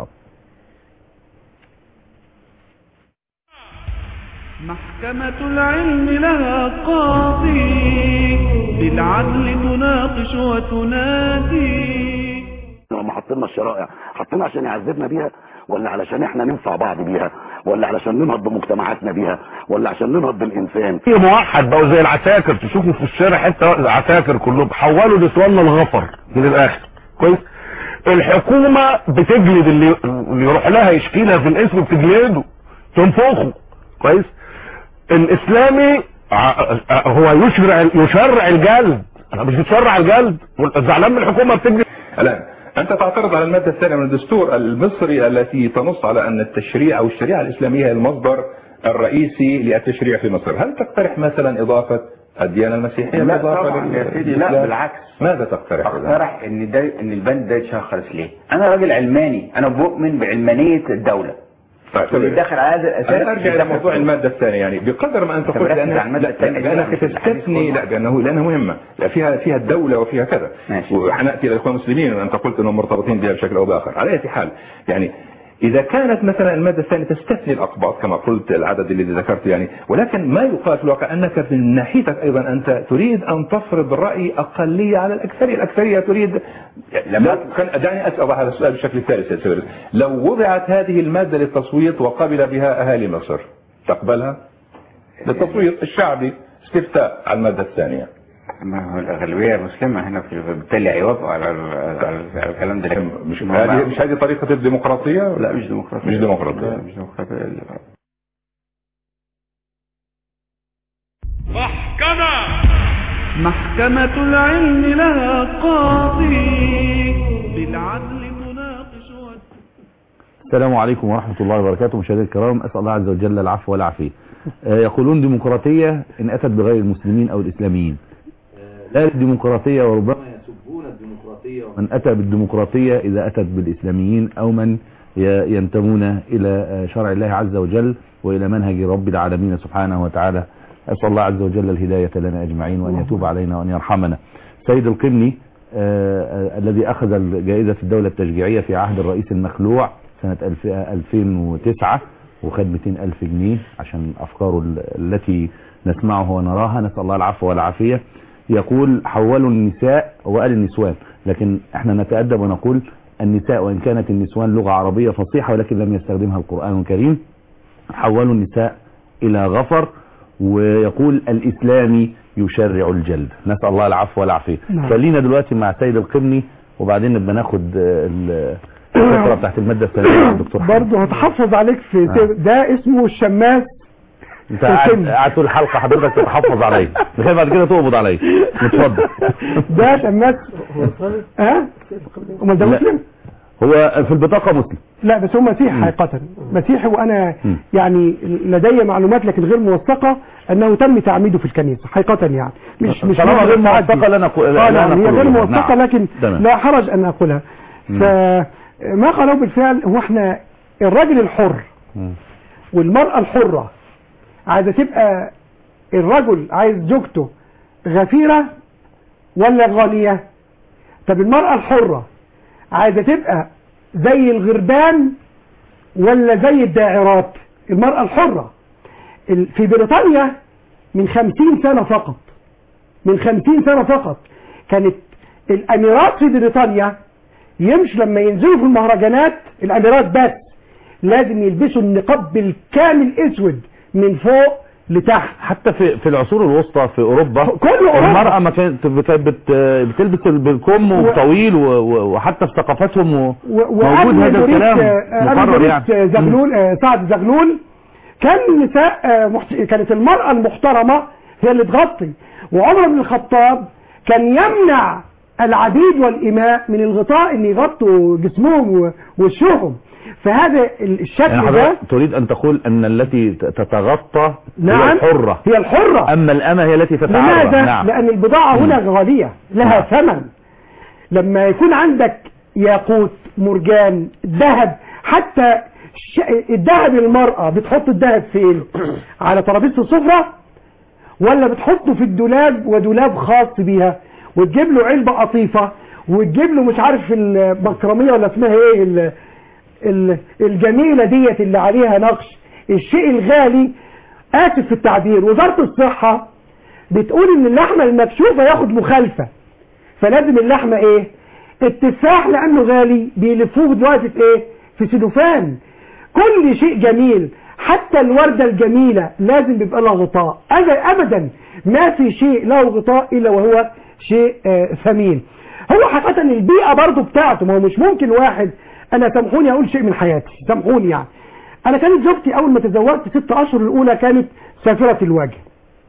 محكمة العلم لها قاضي بالعدل تناقش وتنادي. لما حطينا الشرائع حطينا عشان يعذبنا بيها، ولا علشان احنا ننفع بعض بيها، ولا علشان ننهض بمجتمعاتنا بيها، ولا عشان ننهض بالانسان؟ في موحد بقوا زي العساكر، تشوفوا في الشارع حتى عساكر كلهم حولوا نسواننا الغفر من الاخر. كويس. الحكومه بتجلد اللي يروح لها يشكي لها في الاسم، بتجلده تنفخه. كويس. الاسلامي هو يشرع الجلد. انا مش بتشرع الجلد، زعلان من الحكومه بتجلد. الان انت تعترض على الماده الثانيه من الدستور المصري التي تنص على ان التشريع او الشريعه الاسلاميه هي المصدر الرئيسي للتشريع في مصر. هل تقترح مثلا اضافه الديانه المسيحيه؟ لا طبعا يا سيدي، لا بالعكس. ماذا تقترح؟ اقترح ان البند ده يتشخص. ليه؟ انا راجل علماني، انا بؤمن بعلمانيه الدوله. طيب داخل على هذا الاساس. انا ارجع الى موضوع الماده الثانيه، يعني بقدر ما انت قلت لانك تستثني، لا لانها مهمه، لا فيها الدوله وفيها كذا، وحناتي الى الاخوان المسلمين وانت قلت انهم مرتبطين بها بشكل او باخر. على اي حال يعني اذا كانت مثلا الماده الثانيه تستثني الاقباط كما قلت العدد الذي ذكرته، يعني ولكن ما يقال في الواقع انك من ناحيتك ايضا انت تريد ان تفرض راي اقليه على الاكثريه. الاكثريه تريد دعني اسال هذا السؤال بشكل ثالث يا سيدي. لو وضعت هذه الماده للتصويت وقبل بها اهالي مصر تقبلها؟ للتصويت الشعبي استفتاء على الماده الثانيه. ما هو الأغلبية مسلمة هنا، بالتالي هيوافقوا على الكلام ده. مش هذه طريقة الديمقراطية؟ لا مش ديمقراطية. مش ديمقراطية. لا مش ديمقراطية. محكمة العلم لها قاضي بالعدل تناقش. السلام عليكم ورحمة الله وبركاته مشاهدينا الكرام. أسأل الله عز وجل العفو والعافية. يقولون ديمقراطية إن أتت بغير المسلمين أو الإسلاميين، لا الديمقراطية، وربما يسبون الديمقراطية ومن أتى بالديمقراطية إذا أتت بالإسلاميين أو من ينتمون إلى شرع الله عز وجل وإلى منهج رب العالمين سبحانه وتعالى. أسأل الله عز وجل الهداية لنا أجمعين وأن يتوب علينا وأن يرحمنا. سيد القمني الذي أخذ جائزة الدولة التشجيعية في عهد الرئيس المخلوع سنة 2009 وخد 200,000 جنيه عشان أفكاره التي نسمعها ونراها، نسأل الله العفو والعافية. يقول حولوا النساء، وقال النسوان، لكن احنا نتأدب ونقول النساء وإن كانت النسوان لغة عربية فصيحة ولكن لم يستخدمها القرآن الكريم. حولوا النساء إلى غفر، ويقول الإسلامي يشرع الجلد. نسأل الله العفو والعافية. خلينا دلوقتي مع سيد القمني وبعدين نبقى ناخد الفكرة بتاعت المادة الثانية. دكتور برضه هتحفظ عليك في ده اسمه الشماس. انت قاعد طول الحلقة حضرتك تتحفظ عليا، تخيل بعد كده تقبض عليا. اتفضل. ده شماس. امال ده مسلم؟ هو في البطاقة مسلم. لا بس هو مسيحي حقيقة، مسيحي، وانا يعني لدي معلومات لكن غير موثقة انه تم تعميده في الكنيسة حقيقة، يعني مش غير موثقة. لا نقول هي غير موثقة لكن لا حرج ان اقولها. فما قالوا بالفعل هو احنا الراجل الحر والمرأة الحرة عايزة تبقى، الرجل عايز زوجته غفيرة ولا غنية؟ طب المرأة الحرة عايزة تبقى زي الغربان ولا زي الداعرات؟ المرأة الحرة في بريطانيا من 50 سنة فقط، من 50 سنة فقط كانت الأميرات في بريطانيا يمشي لما ينزلوا في المهرجانات، الأميرات بس لازم يلبسوا النقاب بالكامل اسود من فوق لتحت. حتى في العصور الوسطى في اوروبا كل أوروبا المرأة ما كانت بتلبس بالكم وطويل وحتى في ثقافتهم موجود هذا الكلام مقرر يعني. زغلول سعد زغلول كان النساء كانت المرأة المحترمة هي اللي تغطي، وعمر بن الخطاب كان يمنع العبيد والإماء من الغطاء ان يغطوا جسمهم ووشهم. فهذا الشكل يعني ده تريد ان تقول ان التي تتغطى نعم هي الحرة، هي الحرة، اما الامة هي التي تتعرى. لماذا؟ نعم. لان البضاعة هنا غالية لها ثمن. لما يكون عندك ياقوت، مرجان، ذهب، حتى الذهب المرأة بتحط الذهب فين؟ على ترابيزة السفرة ولا بتحطه في الدولاب ودولاب خاص بيها وتجيب له علبة قطيفة وتجيب له مش عارف المكرمية ولا اسمها ايه الجميلة ديت اللي عليها نقش الشيء الغالي. آسف في التعبير، وزارة الصحة بتقول ان اللحمة المكشوفة ياخد مخالفة، فلازم اللحمة ايه؟ التفاح لانه غالي بيلفوه دلوقتي في ايه؟ في سلوفان. كل شيء جميل حتى الوردة الجميلة لازم بيبقى لها غطاء. ابدا ما في شيء له غطاء الا وهو شيء ثمين. هو حقيقة البيئة برضو بتاعته، ما هو مش ممكن واحد، انا سامحوني اقول شيء من حياتي، سامحوني يعني. انا كانت زوجتي اول ما تزوجت 6 اشهر الاولى كانت سافرة الوجه،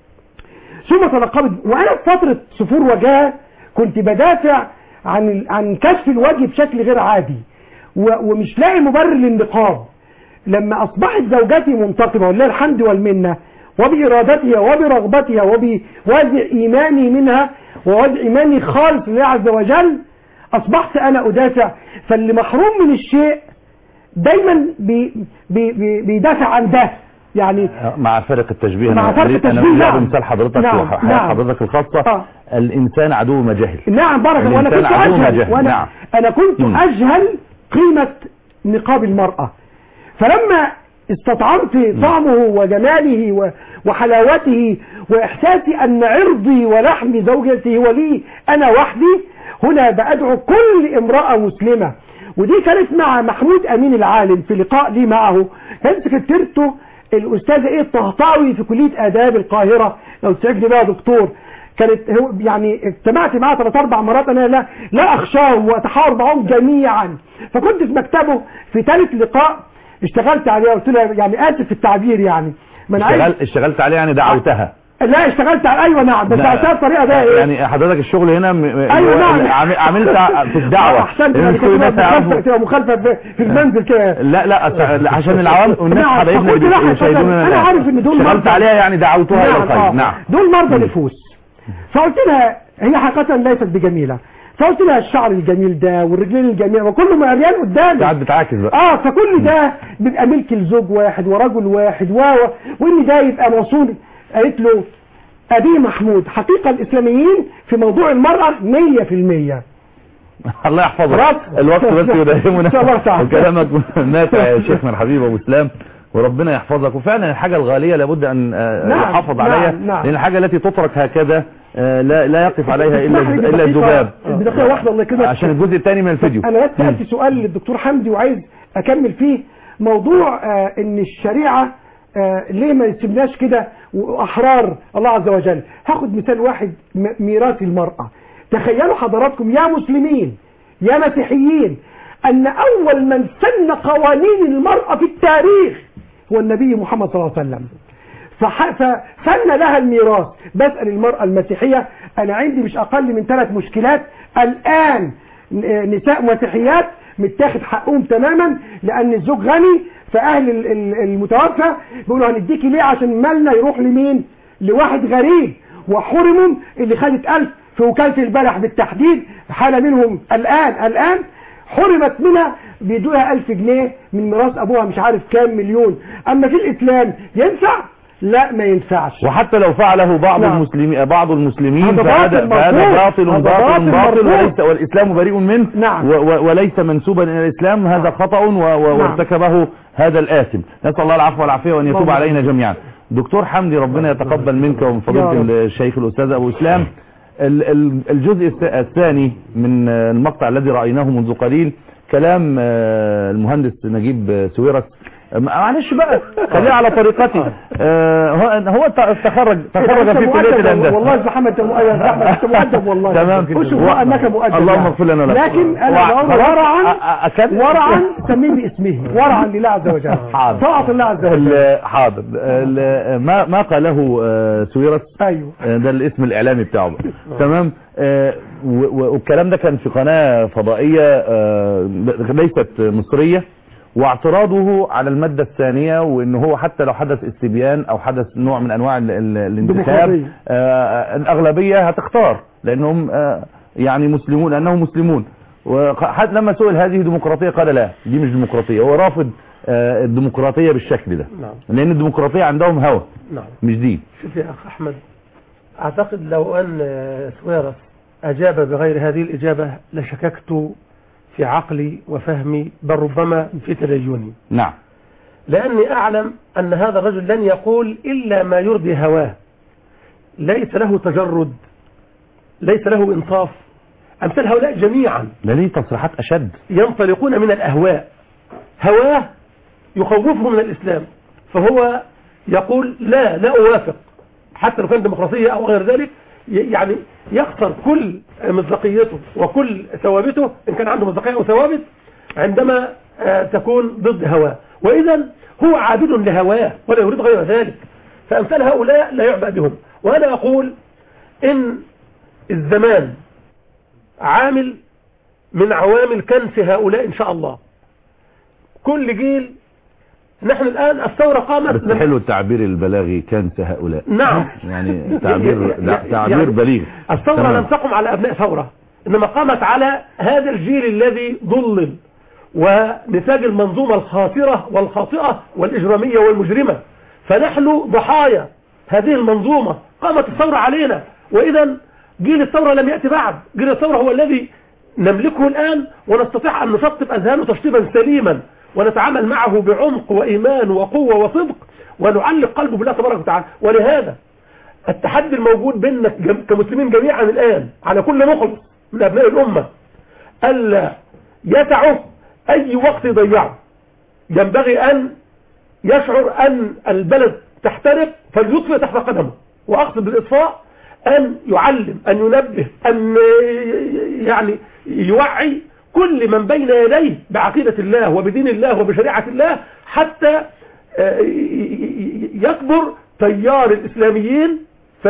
ثم تلقبت، وانا في فترة سفور وجهها كنت بدافع عن كشف الوجه بشكل غير عادي ومش لاقي مبرر للنقاب. لما اصبحت زوجتي منتقبة ولله الحمد والمنة وبإرادتها وبرغبتها وبوازع ايماني منها ووازع ايماني خالص لله عز وجل، اصبحت انا ادافع. فاللي محروم من الشيء دايما بيدافع عن ده يعني. مع فرق التشبيه، مع فرق التشبيه. نعم. مثال حضرتك نعم. حضرتك الخاصة الإنسان عدو ما جهل. نعم بارك الله. وأنا كنت أجهل نعم. أنا كنت أجهل قيمة نقاب المرأة، فلما استطعمت طعمه وجماله وحلاوته وإحساسي أن عرضي ولحم زوجتي هو لي أنا وحدي، هنا بأدعو كل امرأة مسلمة. ودي كانت مع محمود أمين العالم في لقاء لي معه، كانت سكرتيرته الأستاذة الطهطاوي في كلية آداب القاهرة، لو تسعدني بقى دكتور. كانت هو يعني اجتمعت معاه 3-4 مرات، أنا لا أخشاهم وأتحاور معهم جميعا. فكنت في مكتبه في ثالث لقاء اشتغلت عليها، قلت له يعني آسف في التعبير يعني اشتغلت عليها يعني دعوتها. لا اشتغلت على ايوه نعم، بس عشان الطريقه ده ايه يعني حضرتك الشغل هنا ايوه نعم عملت في الدعوه. احسنت. تبقى مخالفه في المنزل كده. لا عشان العوام والناس حبايبنا اللي بيشاهدونا انا عارف ان دول اشتغلت عليها يعني دعوتها الى الخير. نعم دول مرضى نفوس. فقلت لها هي حقيقه ليست بجميله، فقلت لها الشعر الجميل ده والرجلين الجميله وكله مليان قدامي قاعد بتعاكس بقى. فكل ده بيبقى ملك لزوج واحد ورجل واحد وان ده يبقى موصول. قالت له أبي محمود حقيقة الإسلاميين في موضوع المرأة 100%. الله يحفظك. الوقت بس يداهمنا وكلامك نافع يا شيخنا الحبيب أبو اسلام، وربنا يحفظك. وفعلا الحاجة الغالية لابد أن يحافظ عليها، لأن الحاجة التي تترك هكذا لا يقف عليها إلا الذباب. بدقيقة واحدة الله كده عشان الجزء الثاني من الفيديو. أنا بس سألت سؤال للدكتور حمدي وعايز أكمل فيه موضوع إن الشريعة ليه ما يسيبناش كده وأحرار الله عز وجل. هاخد مثال واحد، ميراث المرأة. تخيلوا حضراتكم يا مسلمين يا مسيحيين أن أول من سن قوانين المرأة في التاريخ هو النبي محمد صلى الله عليه وسلم، فسن لها الميراث. بسأل المرأة المسيحية، أنا عندي مش أقل من 3 مشكلات الآن، نساء مسيحيات متاخد حقهم تماما لأن الزوج غني، فأهل المتوفى بيقولوا هنديكي ليه عشان مالنا يروح لمين؟ لواحد غريب. وحرموا اللي خدت 1000 في وكالة البلح بالتحديد، حالة منهم الآن حرمت منها بيدوها 1000 جنيه من ميراث أبوها مش عارف كام مليون. أما في الإسلام ينفع؟ لا ما ينفعش. وحتى لو فعله بعض المسلمين فهذا باطل والإسلام بريء منه. نعم. وليس منسوبا إلى الإسلام. هذا خطأ وارتكبه هذا الآثم. نسأل الله العفو والعافية وأن يتوب علينا جميعا. دكتور حمدي ربنا يتقبل منك ومن فضيلة الشيخ الأستاذ أبو اسلام. الجزء الثاني من المقطع الذي رأيناه منذ قليل كلام المهندس نجيب سويرس. معلش بقى خليه على طريقتي. هو تخرج في كلية الهندسة. والله يا محمد انت مؤدب والله. تمام اشوف انك مؤدب. اللهم اغفر لنا ولك. لكن انا ورعا سميه باسمه، ورعا لله عز وجل، طاعة الله عز وجل. حاضر. ما قاله سويرس ايوه ده الاسم الاعلامي بتاعه. تمام. والكلام ده كان في قناة فضائية ليست مصرية، واعتراضه على المادة الثانية، وان هو حتى لو حدث استبيان او حدث نوع من انواع الانتخاب الاغلبية هتختار لانهم يعني مسلمون، لانهم مسلمون. وحتى لما سئل هذه ديمقراطية قال لا دي مش ديمقراطية. هو رافض الديمقراطية بالشكل ده. نعم. لان الديمقراطية عندهم هوى نعم. مش دين. شوف يا اخ احمد، أعتقد لو أن سويرس أجاب بغير هذه الإجابة لشككت في عقلي وفهمي، بل ربما في تديني. نعم. لأني أعلم أن هذا الرجل لن يقول إلا ما يرضي هواه، ليس له تجرد، ليس له إنصاف. أمثال هؤلاء جميعا لديه تصريحات أشد، ينطلقون من الأهواء، هواه يخوفه من الإسلام، فهو يقول لا أوافق، حتى لو كان ديمقراطية أو غير ذلك، يعني يخسر كل مصداقيته وكل ثوابته إن كان عنده مصداقية أو ثوابت عندما تكون ضد هواه، وإذا هو عابد لهواه ولا يريد غير ذلك. فأمثال هؤلاء لا يعبأ بهم. وأنا أقول إن الزمان عامل من عوامل كنس هؤلاء إن شاء الله. كل جيل، نحن الآن الثورة قامت، بس حلو التعبير البلاغي كنس هؤلاء. نعم، يعني تعبير بليغ. الثورة لم تقم على أبناء ثورة، إنما قامت على هذا الجيل الذي ضلل ونتاج المنظومة الخاسرة والخاطئة والإجرامية والمجرمة، فنحن ضحايا هذه المنظومة، قامت الثورة علينا. وإذا جيل الثورة لم يأتي بعد، جيل الثورة هو الذي نملكه الآن، ونستطيع أن نشطب أذهانه تشطيبا سليما، ونتعامل معه بعمق وإيمان وقوة وصدق، ونعلق قلبه بالله تبارك وتعالى. ولهذا التحدي الموجود بيننا كمسلمين جميعا الآن على كل مخلص من أبناء الأمة ألا يسعه أي وقت يضيعه. ينبغي أن يشعر أن البلد تحترق فليطفئ تحت قدمه، وأقصد بالإطفاء أن يعلم، أن ينبه، أن يعني يوعي كل من بين يديه بعقيدة الله وبدين الله وبشريعة الله، حتى يكبر تيار الإسلاميين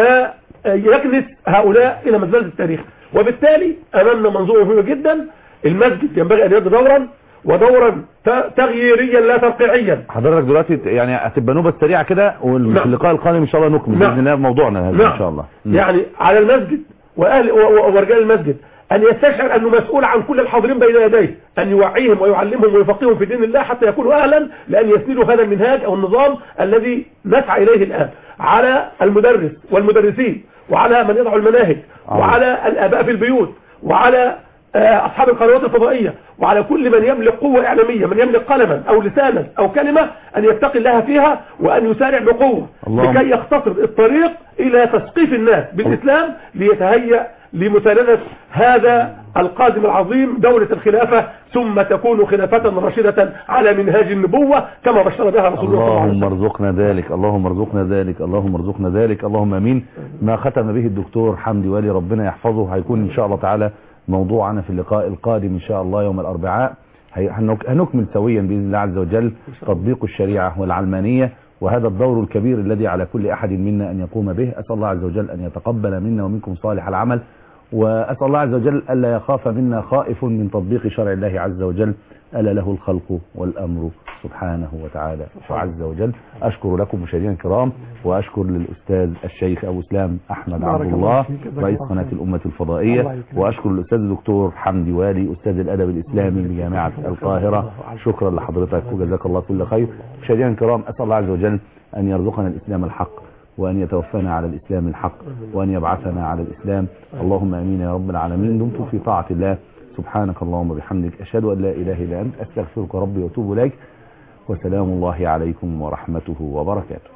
فيكنس هؤلاء إلى مزبلة التاريخ. وبالتالي أمامنا منظومة مهمة جدا. المسجد ينبغي أن يدي ودورا تغييريا لا ترقيعيا. حضرتك دلوقتي يعني هتبقى نوبة سريعة كده، وفي اللقاء القادم إن شاء الله نكمل بإذن الله موضوعنا هذا إن شاء الله. يعني على المسجد وأهل ورجال المسجد أن يستشعر أنه مسؤول عن كل الحاضرين بين يديه، أن يوعيهم ويعلمهم ويفقههم في دين الله حتى يكونوا أهلا لأن يسندوا هذا المنهاج أو النظام الذي نسعى إليه الآن. على المدرس والمدرسين، وعلى من يضع المناهج، وعلى الآباء في البيوت، وعلى أصحاب القنوات الفضائية، وعلى كل من يملك قوة إعلامية، من يملك قلما أو لسانا أو كلمة، أن يتقي الله فيها وأن يسارع بقوة لكي يختصر الطريق إلى تثقيف الناس بالإسلام ليتهيأ لمساندة هذا القادم العظيم دولة الخلافة، ثم تكون خلافة رشيدة على منهاج النبوة كما بشر بها رسول الله صلى الله عليه وسلم. اللهم ارزقنا ذلك، اللهم ارزقنا ذلك، اللهم ارزقنا ذلك، اللهم امين. ما ختم به الدكتور حمدي والي ربنا يحفظه هيكون ان شاء الله تعالى موضوعنا في اللقاء القادم ان شاء الله يوم الاربعاء. هنكمل سويا باذن الله عز وجل تطبيق الشريعة والعلمانية، وهذا الدور الكبير الذي على كل احد منا ان يقوم به. اسال الله عز وجل ان يتقبل منا ومنكم صالح العمل، وأسأل الله عز وجل ألا يخاف منا خائف من تطبيق شرع الله عز وجل. ألا له الخلق والأمر سبحانه وتعالى وعز وجل. أشكر لكم مشاهدينا الكرام، وأشكر للأستاذ الشيخ أبو اسلام أحمد عبد الله رئيس قناة الأمة الفضائية، وأشكر للأستاذ الدكتور حمدي والي أستاذ الأدب الإسلامي بجامعة القاهرة. شكرا لحضرتك وجزاك الله كل خير. مشاهدينا الكرام، أسأل الله عز وجل أن يرزقنا الإسلام الحق، وأن يتوفانا على الإسلام الحق، وأن يبعثنا على الإسلام. اللهم أمين يا رب العالمين. دمتم في طاعة الله. سبحانك اللهم وبحمدك، أشهد أن لا إله إلا أنت، أستغفرك ربي وأتوب إليك، وسلام الله عليكم ورحمته وبركاته.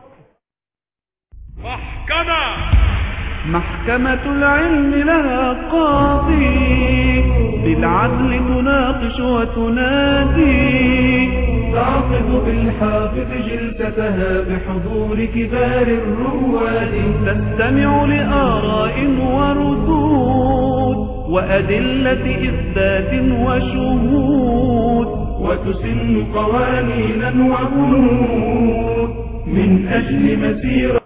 محكمة العلم لها قاضي، بالعدل تناقش وتنادي، تعقد بالحافظ جلستها بحضور كبار الرواد، تستمع لآراء وردود وأدلة إثبات وشهود، وتسن قوانينا وبنود من أجل مسيرة